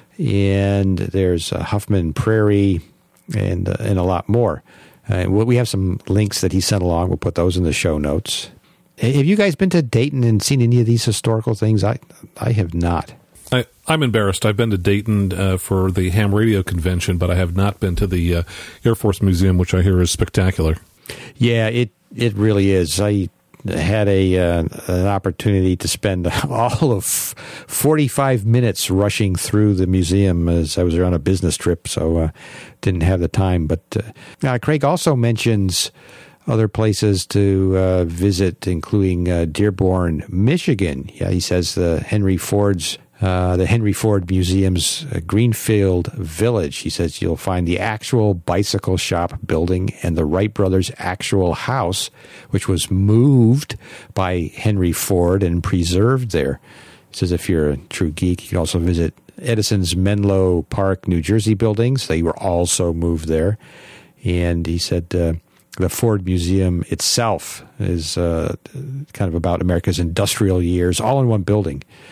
And there's uh, Huffman Prairie and, uh, and a lot more. Uh, we have some links that he sent along. We'll put those in the show notes. Have you guys been to Dayton and seen any of these historical things? I I have not. I, I'm embarrassed. I've been to Dayton uh, for the ham radio convention, but I have not been to the uh, Air Force Museum, which I hear is spectacular. Yeah, it, it really is. I had a uh, an opportunity to spend all of forty-five minutes rushing through the museum as I was on a business trip, so uh, didn't have the time. But uh, uh, Craig also mentions other places to uh, visit, including uh, Dearborn, Michigan. Yeah, he says the Henry Ford's, uh, the Henry Ford Museum's uh, Greenfield Village. He says you'll find the actual bicycle shop building and the Wright brothers' actual house, which was moved by Henry Ford and preserved there. He says if you're a true geek, you can also visit Edison's Menlo Park, New Jersey buildings. They were also moved there. And he said Uh, the Ford Museum itself is uh, kind of about America's industrial years, all in one building.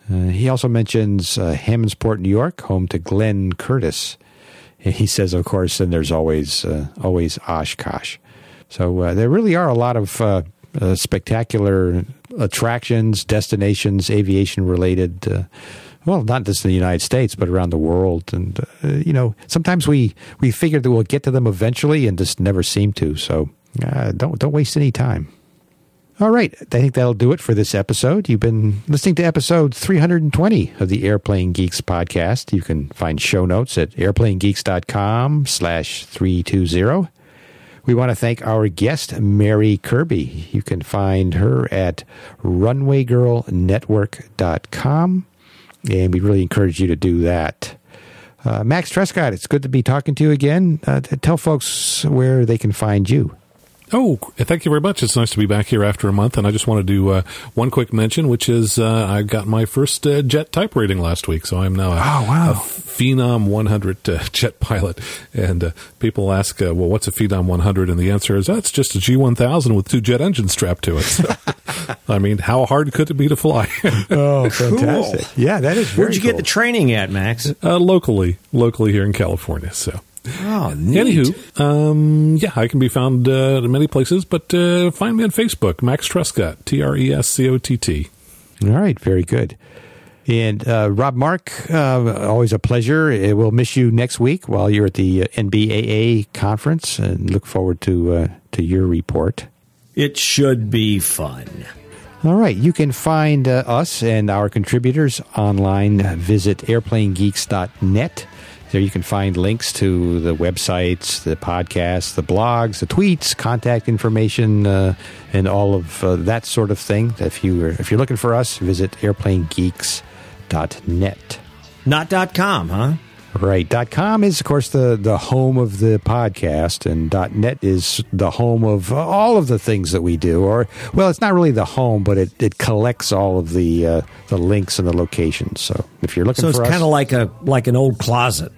Uh, he also mentions uh, Hammondsport, New York, home to Glenn Curtis. And he says, of course, then there's always uh, always Oshkosh. So uh, there really are a lot of uh, uh, spectacular attractions, destinations, aviation-related, uh, well, not just in the United States, but around the world. And, uh, you know, sometimes we, we figure that we'll get to them eventually and just never seem to. So uh, don't don't waste any time. All right. I think that'll do it for this episode. You've been listening to episode three hundred twenty of the Airplane Geeks podcast. You can find show notes at airplanegeeks.com slash 320. We want to thank our guest, Mary Kirby. You can find her at runway girl network dot com, and we really encourage you to do that. Uh, Max Trescott, it's good to be talking to you again. Uh, tell folks where they can find you. Oh, thank you very much. It's nice to be back here after a month, and I just want to do uh, one quick mention, which is uh, I got my first uh, jet type rating last week, so I'm now a, oh, wow. a Phenom one hundred uh, jet pilot. And uh, people ask, uh, well, what's a Phenom one hundred? And the answer is, that's just a G one thousand with two jet engines strapped to it. So, I mean, how hard could it be to fly? Oh, fantastic. Cool. Yeah, that is very Where'd you cool. get the training at, Max? Uh, locally, locally here in California, so... Oh, neat. Anywho, um, yeah, I can be found uh, in many places, but uh, find me on Facebook, Max Trescott, T R E S C O T T. All right, very good. And uh, Rob Mark, uh, always a pleasure. We'll miss you next week while you're at the N B A A conference, and look forward to uh, to your report. It should be fun. All right, you can find uh, us and our contributors online. Visit airplane geeks dot net. There you can find links to the websites, the podcasts, the blogs, the tweets, contact information, uh, and all of uh, that sort of thing. If you are, if you're looking for us, visit airplane geeks dot net. Not .com, huh? Right. .com is, of course, the, the home of the podcast, and .net is the home of all of the things that we do. Or, well, it's not really the home, but it, it collects all of the uh, the links and the locations. So if you're looking so for us... So it's kind of like a like an old closet.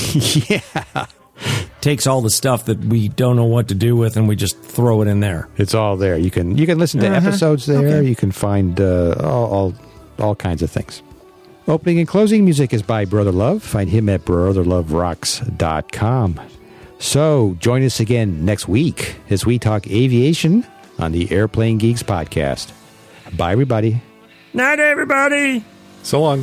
Yeah. Takes all the stuff that we don't know what to do with, and we just throw it in there. It's all there. You can you can listen to uh-huh. episodes there. Okay. You can find uh, all, all all kinds of things. Opening and closing music is by Brother Love. Find him at brother love rocks dot com. So join us again next week as we talk aviation on the Airplane Geeks podcast. Bye, everybody. Night, everybody. So long.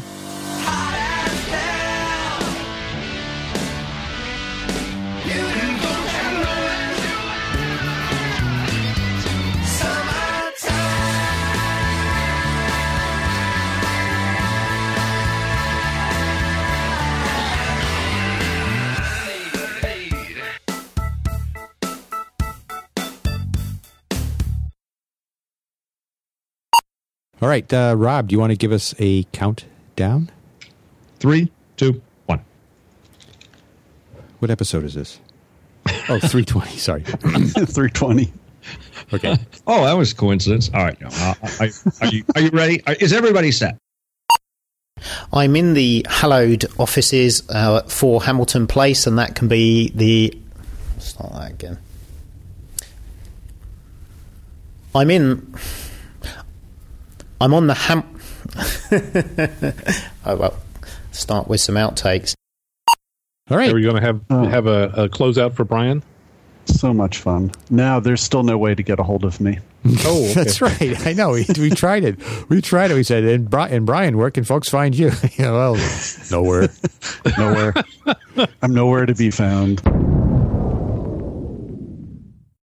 All right, uh, Rob, do you want to give us a countdown? Three, two, one. What episode is this? Oh, three twenty, sorry. three twenty. Okay. Oh, that was coincidence. All right. Uh, are, are, you, are you ready? Is everybody set? I'm in the hallowed offices uh, for Hamilton Place, and that can be the... Start that again. I'm in... I'm on the ham... oh, well, start with some outtakes. All right. Are we going to have oh. have a, a closeout for Brian? So much fun. Now there's still no way to get a hold of me. Oh, okay. That's right. I know. We, we tried it. We tried it. We said, and, Bri- and Brian, where can folks find you? you know, well, nowhere. Nowhere. I'm nowhere to be found.